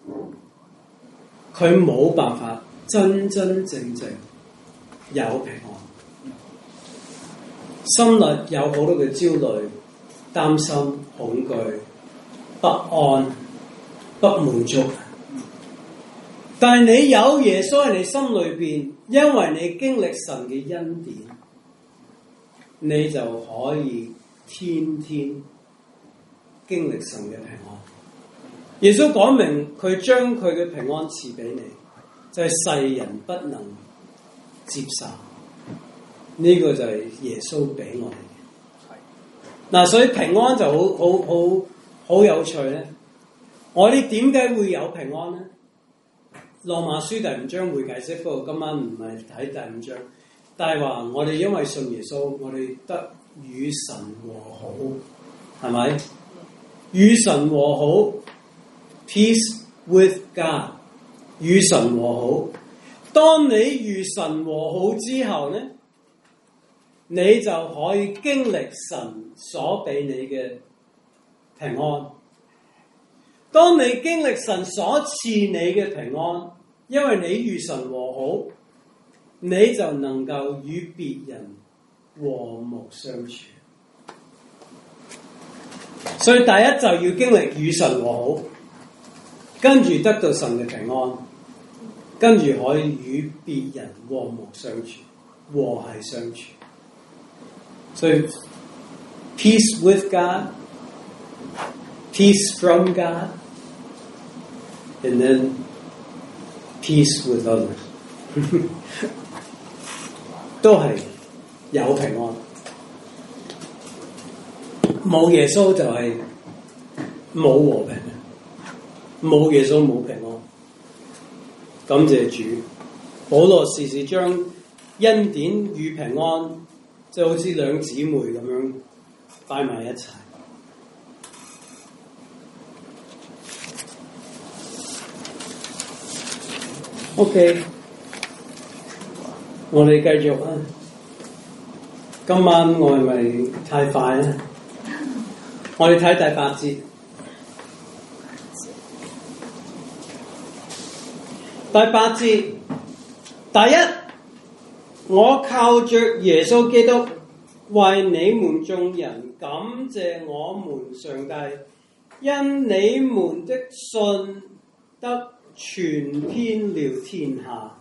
佢冇辦法真真正正有平安，心裏有好多嘅焦慮、擔心、恐懼、不安、不滿足。 但係你有耶穌喺你心裏邊，因為你經歷神嘅恩典，你就可以天天經歷神嘅平安。耶穌講明佢將佢嘅平安賜俾你，就係世人不能接受。呢個就係耶穌俾我哋嘅。嗱，所以平安就好有趣咧。我哋點解會有平安咧？羅馬書第5章會解釋，不過今晚唔係睇第5章，但係話我哋因為信耶穌，我哋得與神和好，係咪？與神和好 ，peace with God， 與神和好。當你與神和好之後咧，你就可以經歷神所俾你嘅平安。當你經歷神所賜你嘅平安，因為你與神和好，你就能夠與別人和睦相處。所以第一就要經歷與神和好，跟住得到神嘅平安，跟住可以與別人和睦相處，和諧相處。所以 peace with God, peace from God, and then peace with others 都係有平安。冇耶穌就係冇和平，冇耶穌冇平安。感謝主，保羅時時將恩典與平安就好似兩姊妹咁樣擺埋一齊。OK， 我哋繼續啊！今晚我係咪太快咧？我哋睇第8節。第8節，第一，我靠着耶穌基督為你們眾人感謝我們上帝，因你們的信得傳遍了天下。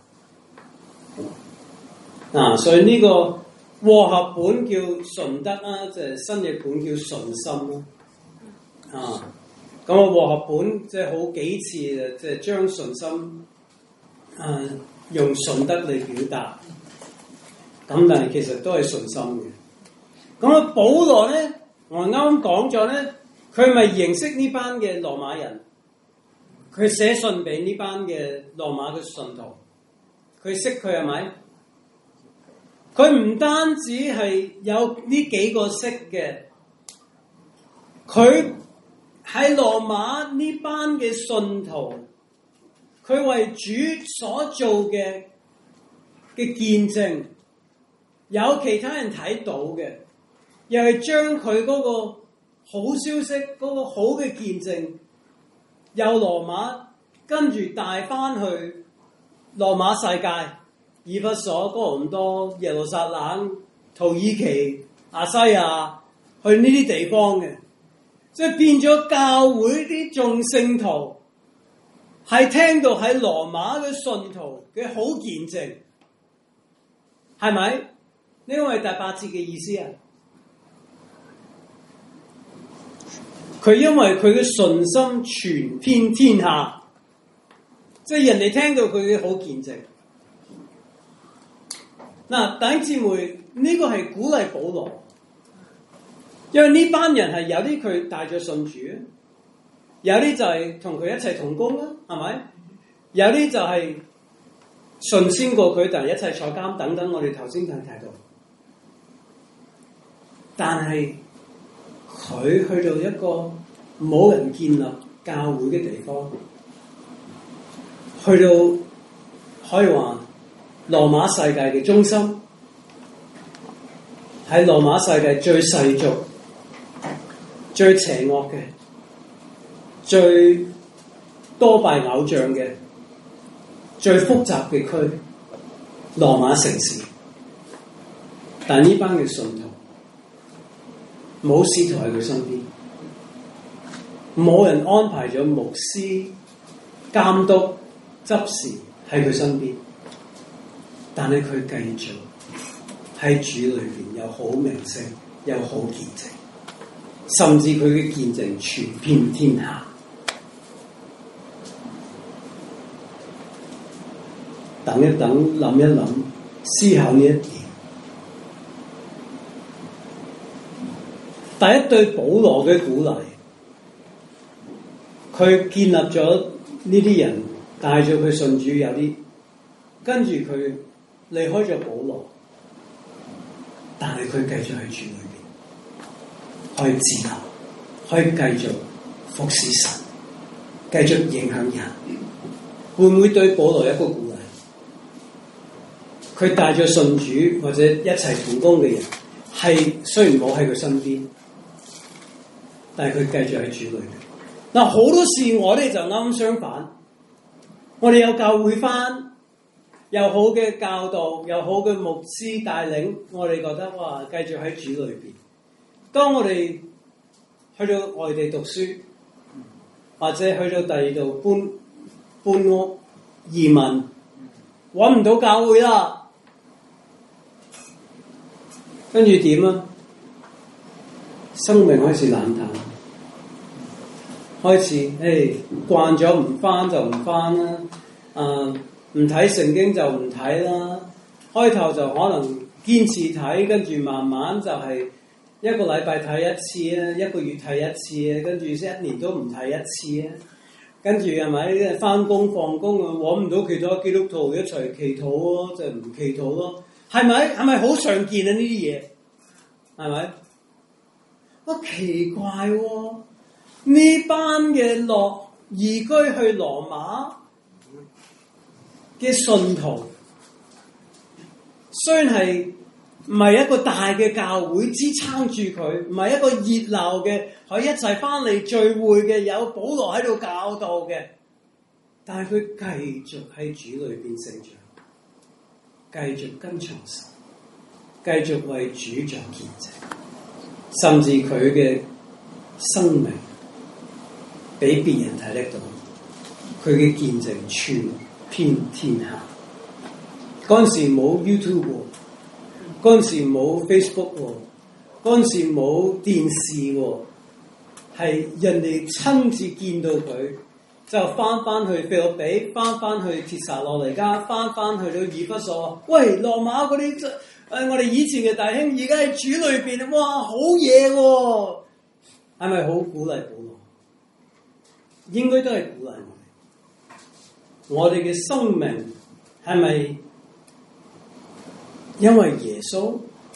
所以呢個和合本叫順德啦，就係新譯本叫順心啦。咁和合本即係好幾次即係將順心用順德嚟表達。咁但係其實都係順心嘅。咁保羅咧，我啱啱講咗咧，佢咪認識呢班嘅羅馬人，佢寫信俾呢班嘅羅馬嘅信徒，佢識佢係咪？佢唔單止係有呢幾個識嘅，佢喺羅馬呢班嘅信徒，佢為主所做嘅見證，有其他人睇到嘅，又係將佢嗰個好消息、嗰個好嘅見證，由羅馬跟住帶翻去羅馬世界。以弗所、哥林多、耶路撒冷、土耳其、亞西亞，去呢啲地方嘅，即係變咗教會啲眾聖徒係聽到喺羅馬嘅信徒嘅好見證，係咪？呢個係第8節嘅意思啊！佢因為佢嘅信心傳遍天下，即係人哋聽到佢嘅好見證。嗱，弟兄姊妹，呢個係鼓勵保羅，因為呢班人係有啲佢帶咗信主，有啲就係同佢一齊同工啦，係咪？有啲就係順先過佢，但係一齊坐監等等，我哋頭先睇到。但係佢去到一個冇人建立教會嘅地方，去到可以話羅馬世界嘅中心，喺羅馬世界最世俗、最邪惡嘅、最多拜偶像嘅、最複雜嘅區，羅馬城市。但呢班嘅信徒冇使徒喺佢身邊，冇人安排咗牧師監督執事喺佢身邊，但係佢繼續喺主裏邊有好名聲，有好見證，甚至佢嘅見證傳遍天下。等一等，諗一諗，思考呢一點。第一對保羅嘅鼓勵，佢建立咗呢啲人，帶咗佢信主有啲，跟住佢離開咗保羅，但係佢繼續喺主裏邊，可以自由，可以繼續服侍神，繼續影響人。會唔會對保羅一個鼓勵？佢帶咗信主或者一齊同工嘅人，係雖然冇喺佢身邊，但係佢繼續喺主裏邊。嗱，好多事我哋就啱相反，我哋有教會返，有好嘅教導，有好嘅牧師帶領，我哋覺得哇，繼續喺主裏邊。當我哋去到外地讀書，或者去到第二度搬屋移民，揾唔到教會啦。跟住點啊？生命開始冷淡，開始慣咗唔返就唔返啦，唔睇聖經就唔睇啦。開頭就可能堅持睇，跟住慢慢就係一個禮拜睇一次啊，一個月睇一次啊，跟住一年都唔睇一次啊。跟住係咪返工放工啊，揾唔到其他基督徒一齊祈禱咯，就唔祈禱咯。係咪好常見啊？呢啲嘢係咪？奇怪喎！呢班嘅移居去羅馬嘅信徒，雖然係唔係一個大嘅教會支撐住佢，唔係一個熱鬧嘅可以一齊翻嚟聚會嘅，有保羅喺度教導嘅，但係佢繼續喺主裏邊成長，繼續跟從神，繼續為主作見證，甚至佢嘅生命俾別人睇得到，佢嘅見證傳遍天下。嗰陣時冇 YouTube 喎，嗰陣時冇 Facebook 喎，嗰陣時冇電視喎，係人哋親自見到佢，就翻去腓立比，翻去帖撒羅尼迦，翻去到以弗所。喂，羅馬嗰啲我哋以前嘅弟兄，而家喺主裏邊，哇，好嘢喎！係咪好鼓勵保羅？應該都係鼓勵我哋。我哋嘅生命係咪因為耶穌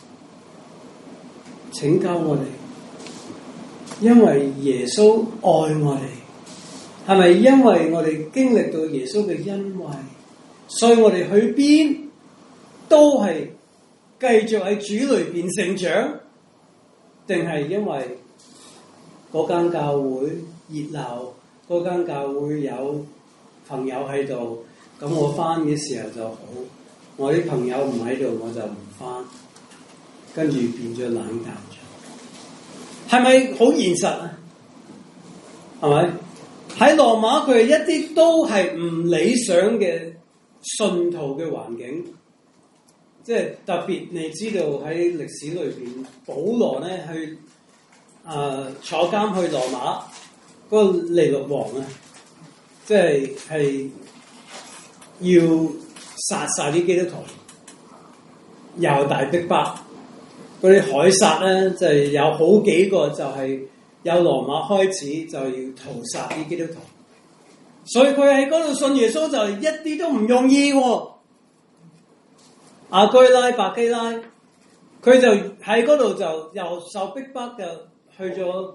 拯救我哋？因為耶穌愛我哋？係咪因為我哋經歷到耶穌嘅恩惠，所以我哋去邊都係繼續喺主裏邊成長？定係因為嗰間教會熱鬧，嗰間教會有朋友喺度，咁我返嘅時候就好。我啲朋友唔喺度，我就唔返，跟住變咗冷淡咗。係咪好現實啊？係咪？喺羅馬佢係一啲都係唔理想嘅信徒嘅環境，即係特別你知道喺歷史裏邊，保羅咧去坐監去羅馬，嗰個尼祿王啊，即係要殺晒啲基督徒，又大逼迫，嗰啲凱撒咧就係有好幾個就係由羅馬開始就要屠殺啲基督徒，所以佢喺嗰度信耶穌就一啲都唔容易喎。亞居拉、百基拉，佢就喺嗰度就又受逼迫，就去咗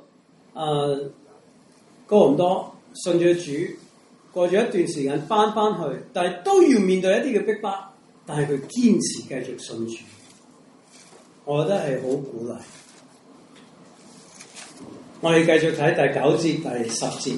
哥林多信咗主，過咗一段時間翻去，但係都要面對一啲嘅逼迫，但係佢堅持繼續信主，我覺得係好鼓勵。我哋繼續睇第9節、第10節。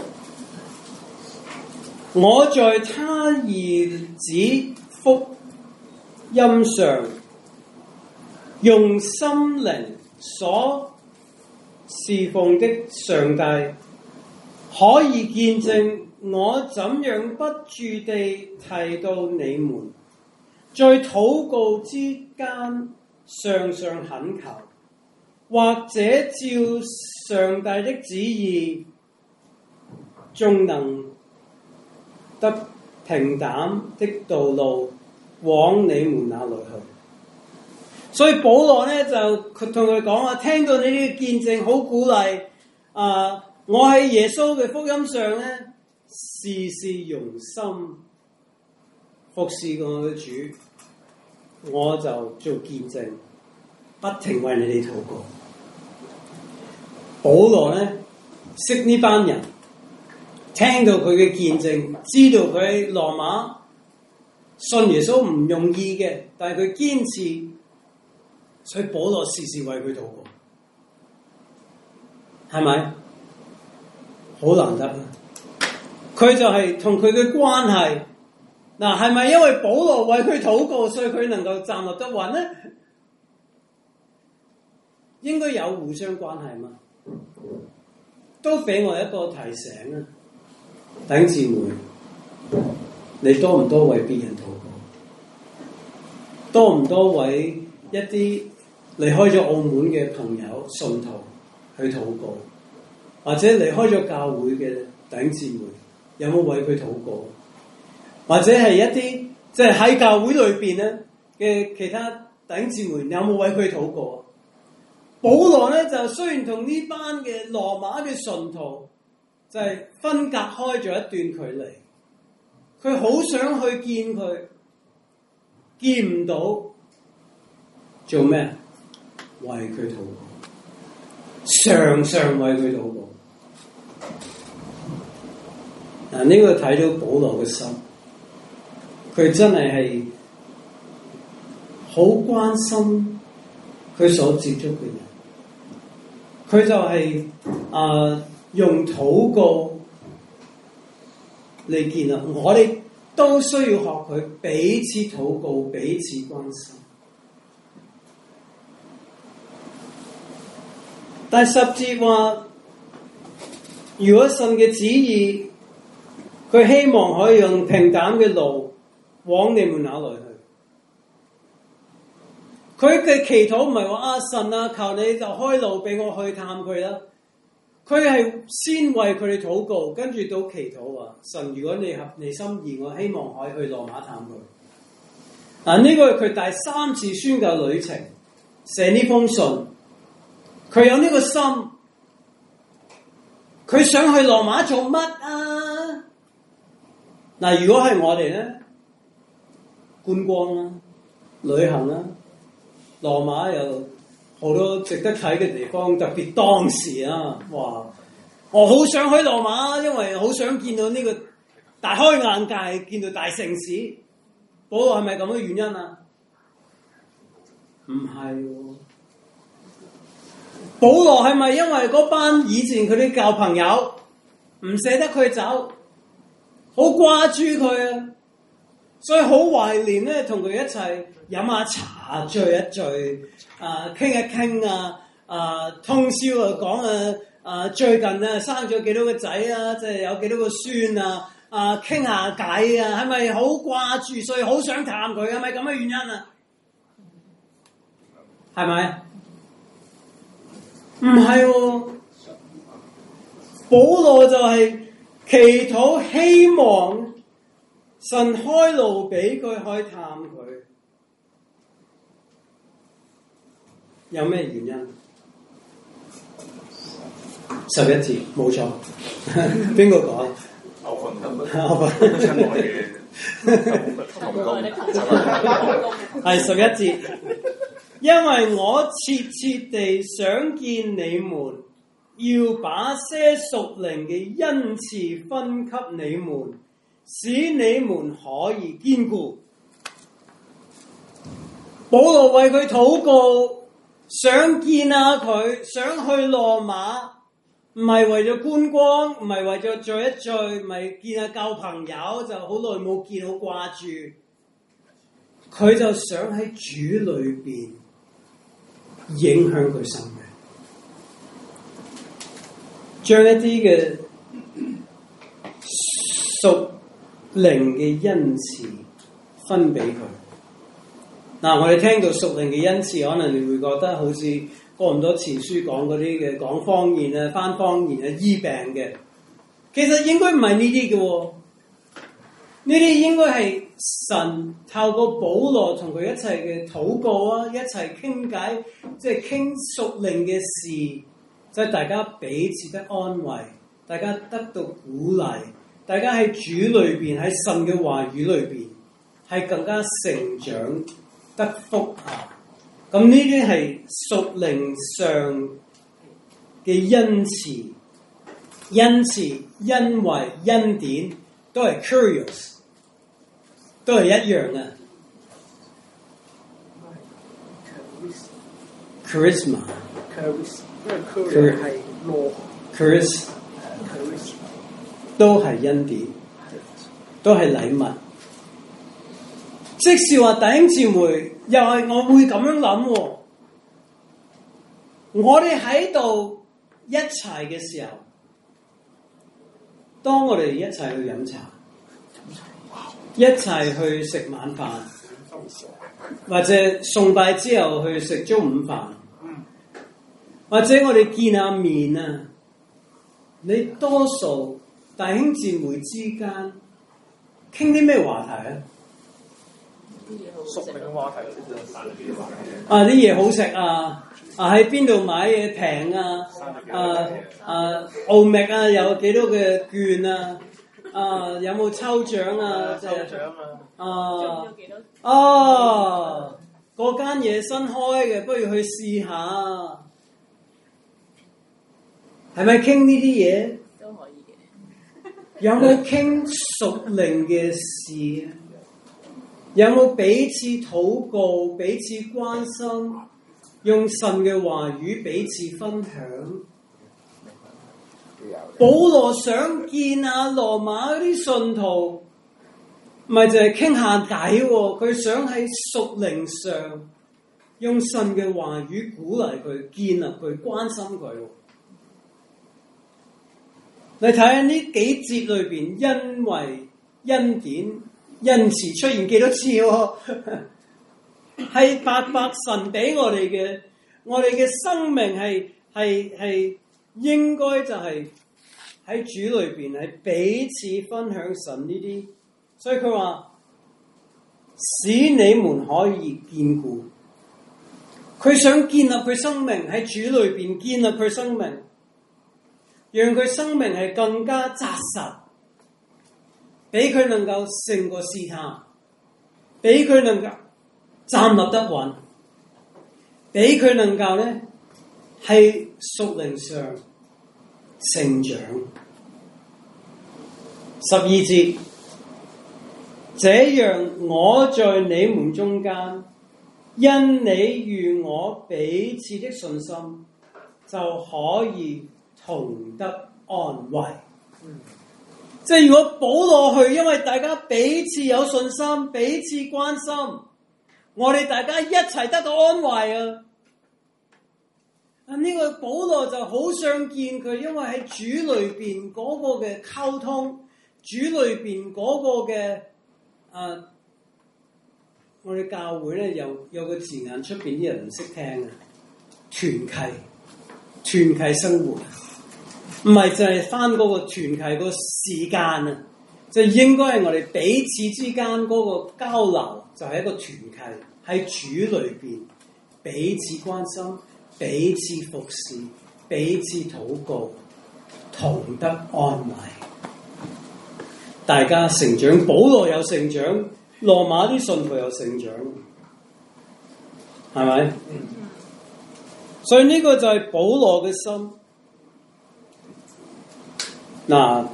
我在他兒子福音上，用心靈所侍奉的上帝， 可以見證我怎樣不住地提到你們，在禱告之間常常懇求，或者照上帝的旨意，仲能得平坦的道路往你們那裏去。所以保羅咧就佢同佢講啊，聽到你呢個見證好鼓勵我喺耶穌嘅福音上咧，事事用心服侍我嘅主，我就做見證，不停為你哋禱告。保羅咧識呢班人，聽到佢嘅見證，知道佢喺羅馬信耶穌唔容易嘅，但係佢堅持，所以保羅時時為佢禱告，係咪？好難得啊！佢就係同佢嘅關係，嗱，係咪因為保羅為佢禱告，所以佢能夠站立得穩呢？應該有互相關係嘛？都俾我一個提醒啊！弟兄姊妹，你多唔多為別人禱告？多唔多為一啲離開咗澳門嘅朋友、信徒去禱告？或者離開咗教會嘅弟兄姊妹，有冇為佢禱告？或者係一啲即係喺教會裏邊咧嘅其他弟兄姊妹，有冇為佢禱告？保羅咧就雖然同呢班嘅羅馬嘅信徒就係分隔開咗一段距離，佢好想去見佢，見唔到，做咩？為佢禱告，常常為佢禱告。嗱，呢個睇到保羅嘅心，佢真係好關心佢所接觸嘅人，佢就係用禱告嚟建立。我哋都需要學佢彼此禱告、彼此關心。第10節話，如果神嘅旨意，佢希望可以用平坦嘅路往你們那裏去。佢嘅祈禱唔係話神啊，求你就開路俾我去探佢啦。佢係先為佢哋禱告，跟住到祈禱話，神，如果你合你心意，我希望可以去羅馬探佢。嗱，呢個係佢第3次宣教旅程寫呢封信，佢有呢個心，佢想去羅馬做乜啊？嗱，如果係我哋咧，觀光啦、旅行啦，羅馬有好多值得睇嘅地方，特別當時啊，哇！我好想去羅馬，因為好想見到呢個大開眼界，見到大城市。保羅係咪咁嘅原因啊？唔係喎，保羅係咪因為嗰班以前佢啲舊朋友唔捨得佢走？好掛住佢啊，所以好懷念咧，同佢一齊飲下茶，聚一聚，傾一傾通宵講最近生咗幾多個仔啊，即係有幾多個孫啊，傾下偈啊，係咪好掛住，所以好想探佢？係咪咁嘅原因啊？係咪？唔係喎，保羅就係祈禱，希望神開路俾佢可以探佢。有咩原因？11節冇錯，邊個講？ 歐訓親愛嘅同工， 係11節，因為我切切地想見你們，要把些屬靈嘅恩賜分給你們，使你們可以堅固。保羅為佢禱告，想見下佢，想去羅馬，唔係為咗觀光，唔係為咗聚一聚，唔係見下舊朋友，就好耐冇見，好掛住。佢就想喺主裏邊影響佢生命，將一啲嘅屬靈嘅恩賜分俾佢。嗱，我哋聽到屬靈嘅恩賜，可能你會覺得好似哥林多前書講嗰啲嘅講方言啊、翻方言啊、醫病嘅，其實應該唔係呢啲嘅喎。呢啲應該係神透過保羅同佢一齊嘅禱告啊，一齊傾偈，即係傾屬靈嘅事，即係大家彼此得安慰，大家得到鼓勵，大家喺主裏邊，喺神嘅話語裏邊係更加成長得福啊！咁呢啲係屬靈上嘅恩賜、恩惠、恩典都係 curious。都係一樣嘅 charisma， 係羅 charisma， 都係恩典，都係禮物。即是話弟兄姊妹，又係我會咁樣諗喎。我哋喺度一齊嘅時候，當我哋一齊去飲茶，一齊去食晚飯，或者崇拜之後去食中午飯，或者我哋見下面啊，你多數弟兄姊妹之間傾啲咩話題啊？ 屬靈嘅話題啊，啲嘢好食啊！啊，喺邊度買嘢平啊？奧覓啊，有幾多嘅券啊？有冇抽獎啊？ 抽獎啊！ 嗰間嘢新開嘅，不如去試下。係咪傾呢啲嘢？ 都可以嘅。 有冇傾屬靈嘅事啊？有冇彼此禱告、彼此關心，用神嘅話語彼此分享？保羅想見下羅馬嗰啲信徒，唔係淨係傾下偈喎，佢想喺屬靈上用神嘅話語鼓勵佢、建立佢、關心佢。你睇下呢幾節裏邊，因為恩典、恩慈出現幾多次喎？係白白神俾我哋嘅，我哋嘅生命係應該就係喺主裏邊係彼此分享神呢啲，所以佢話使你們可以堅固。佢想建立佢生命喺主裏邊，建立佢生命，讓佢生命係更加紮實，俾佢能夠勝過試探，俾佢能夠站立得穩，俾佢能夠咧係屬靈上成長。12節，這樣我在你們中間，因你與我彼此的信心，就可以同得安慰。即係如果保羅去，因為大家彼此有信心，彼此關心，我哋大家一齊得到安慰啊！呢個保羅就好想見佢，因為喺主裏邊嗰個嘅溝通，主裏邊嗰個嘅我哋教會咧有個字眼，出邊啲人唔識聽啊，團契生活，唔係就係返嗰個團契個時間啊，就應該係我哋彼此之間嗰個交流，就係一個團契喺主裏邊彼此關心。彼此服侍，彼此禱告，同得安慰，大家成長。保羅有成長，羅馬啲信徒有成長，係咪？所以呢個就係保羅嘅心。嗱，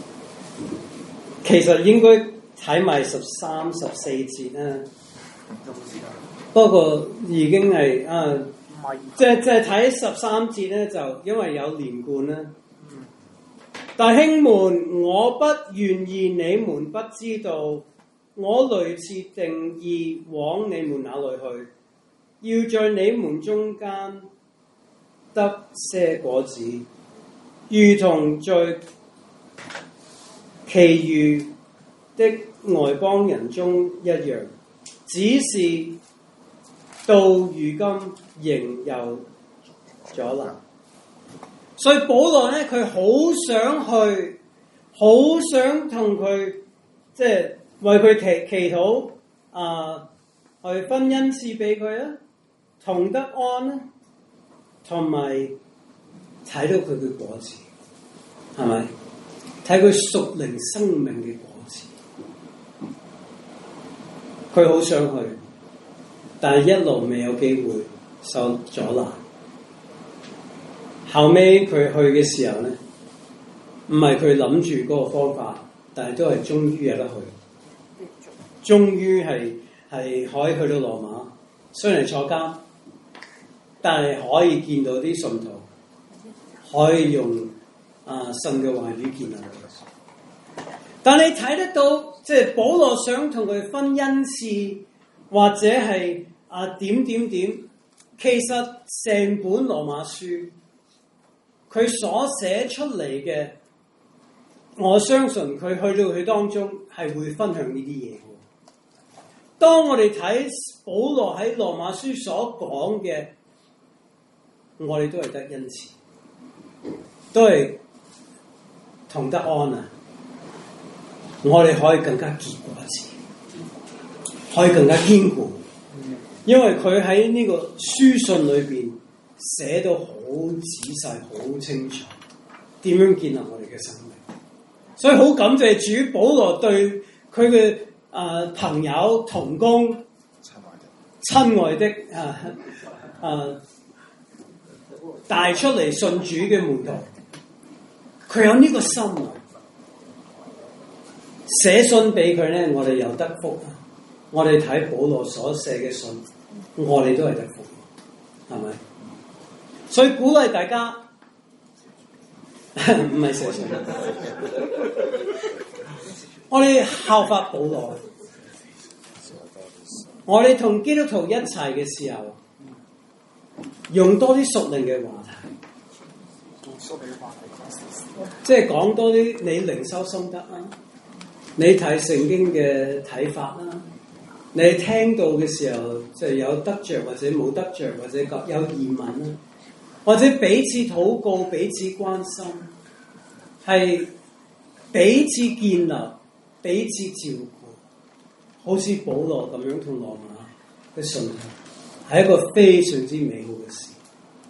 其實應該睇埋13、14節啦，不過已經係即係睇13節咧，就因為有連貫啦。弟兄們，我不願意你們不知道，我屢次定意往你們那裏去，要在你們中間得些果子，如同在其其餘的外邦人中一樣，只是到如今仍有阻攔。所以保羅咧，佢好想去，好想同佢即係為佢祈禱去分恩賜俾佢啊，同得安啦，同埋睇到佢嘅果子，係咪？睇佢屬靈生命嘅果子，佢好想去，但係一路未有機會受阻攔。後尾佢去嘅時候咧，唔係佢諗住嗰個方法，但係都係終於有得去，終於係可以去到羅馬，雖然坐監，但係可以見到啲信徒，可以用神嘅話語建立佢。但你睇得到，即係保羅想同佢分恩賜，或者係點，其實成本羅馬書佢所寫出嚟嘅，我相信佢去到佢當中係會分享呢啲嘢嘅。當我哋睇保羅喺羅馬書所講嘅，我哋都係得恩賜，都係同得安啊！我哋可以更加結果子，可以更加堅固，因為佢喺呢個書信裏邊寫到好仔細、好清楚，點樣建立我哋嘅生命。所以好感謝主，保羅對佢嘅朋友同工親愛的帶出嚟信主嘅門徒，佢有呢個心啊！寫信俾佢咧，我哋有得福啊！我哋睇保羅所寫嘅信，我哋都係得福，係咪？所以鼓勵大家，唔係寫信，我哋效法保羅，我哋同基督徒一齊嘅時候，用多啲屬靈嘅話題，即係講多啲你靈修心得啊！你睇聖經嘅睇法啦，你聽到嘅時候就有得着或者冇得着，或者有疑問啦，或者彼此禱告、彼此關心，係彼此建立、彼此照顧，好似保羅咁樣同羅馬嘅信徒，係一個非常之美好嘅事。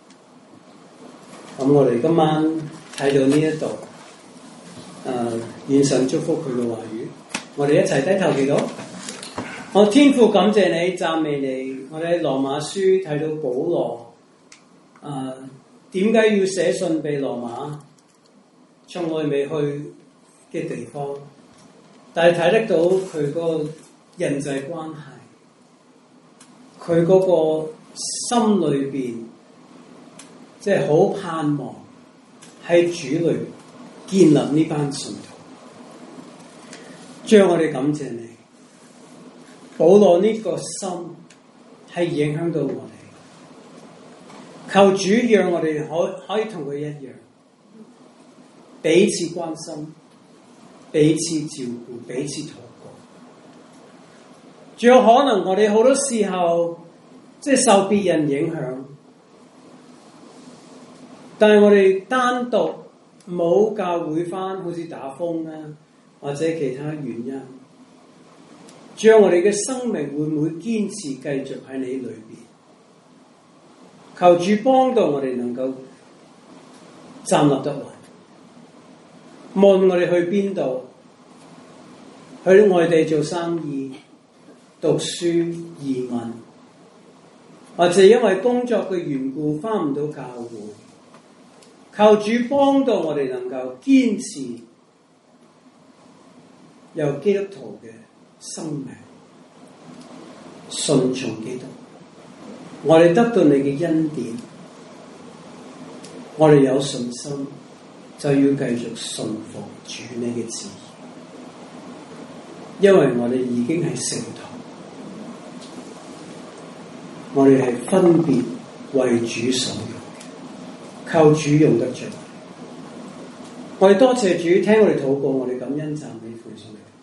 咁我哋今晚睇到呢一度。願神祝福佢嘅話語，我哋一齊低頭祈禱。我天父感謝你，讚美你。我哋喺羅馬書睇到保羅，點解要寫信俾羅馬？從來未去嘅地方，但係睇得到佢個人際關係，佢嗰個心裏邊，即係好盼望喺主裏建立呢班信徒。主，我哋感謝你，保羅呢個心係影響到我哋。求主讓我哋可以同佢一樣，彼此關心、彼此照顧、彼此禱告。仲有可能我哋好多時候即係受別人影響，但係我哋單獨冇教會返，好似打風啦，或者其他原因，將我哋嘅生命會唔會堅持繼續喺你裏邊？求主幫到我哋能夠站立得穩，無論我哋去邊度，去外地做生意、讀書、移民，或者因為工作嘅緣故返唔到教會。求主幫到我哋能夠堅持有基督徒嘅生命，順從基督。我哋得到你嘅恩典，我哋有信心，就要繼續順服主你嘅旨意，因為我哋已經係聖徒，我哋係分別為主所用。求主用得着， 我哋多謝主聽我哋禱告，我哋感恩讚美父神。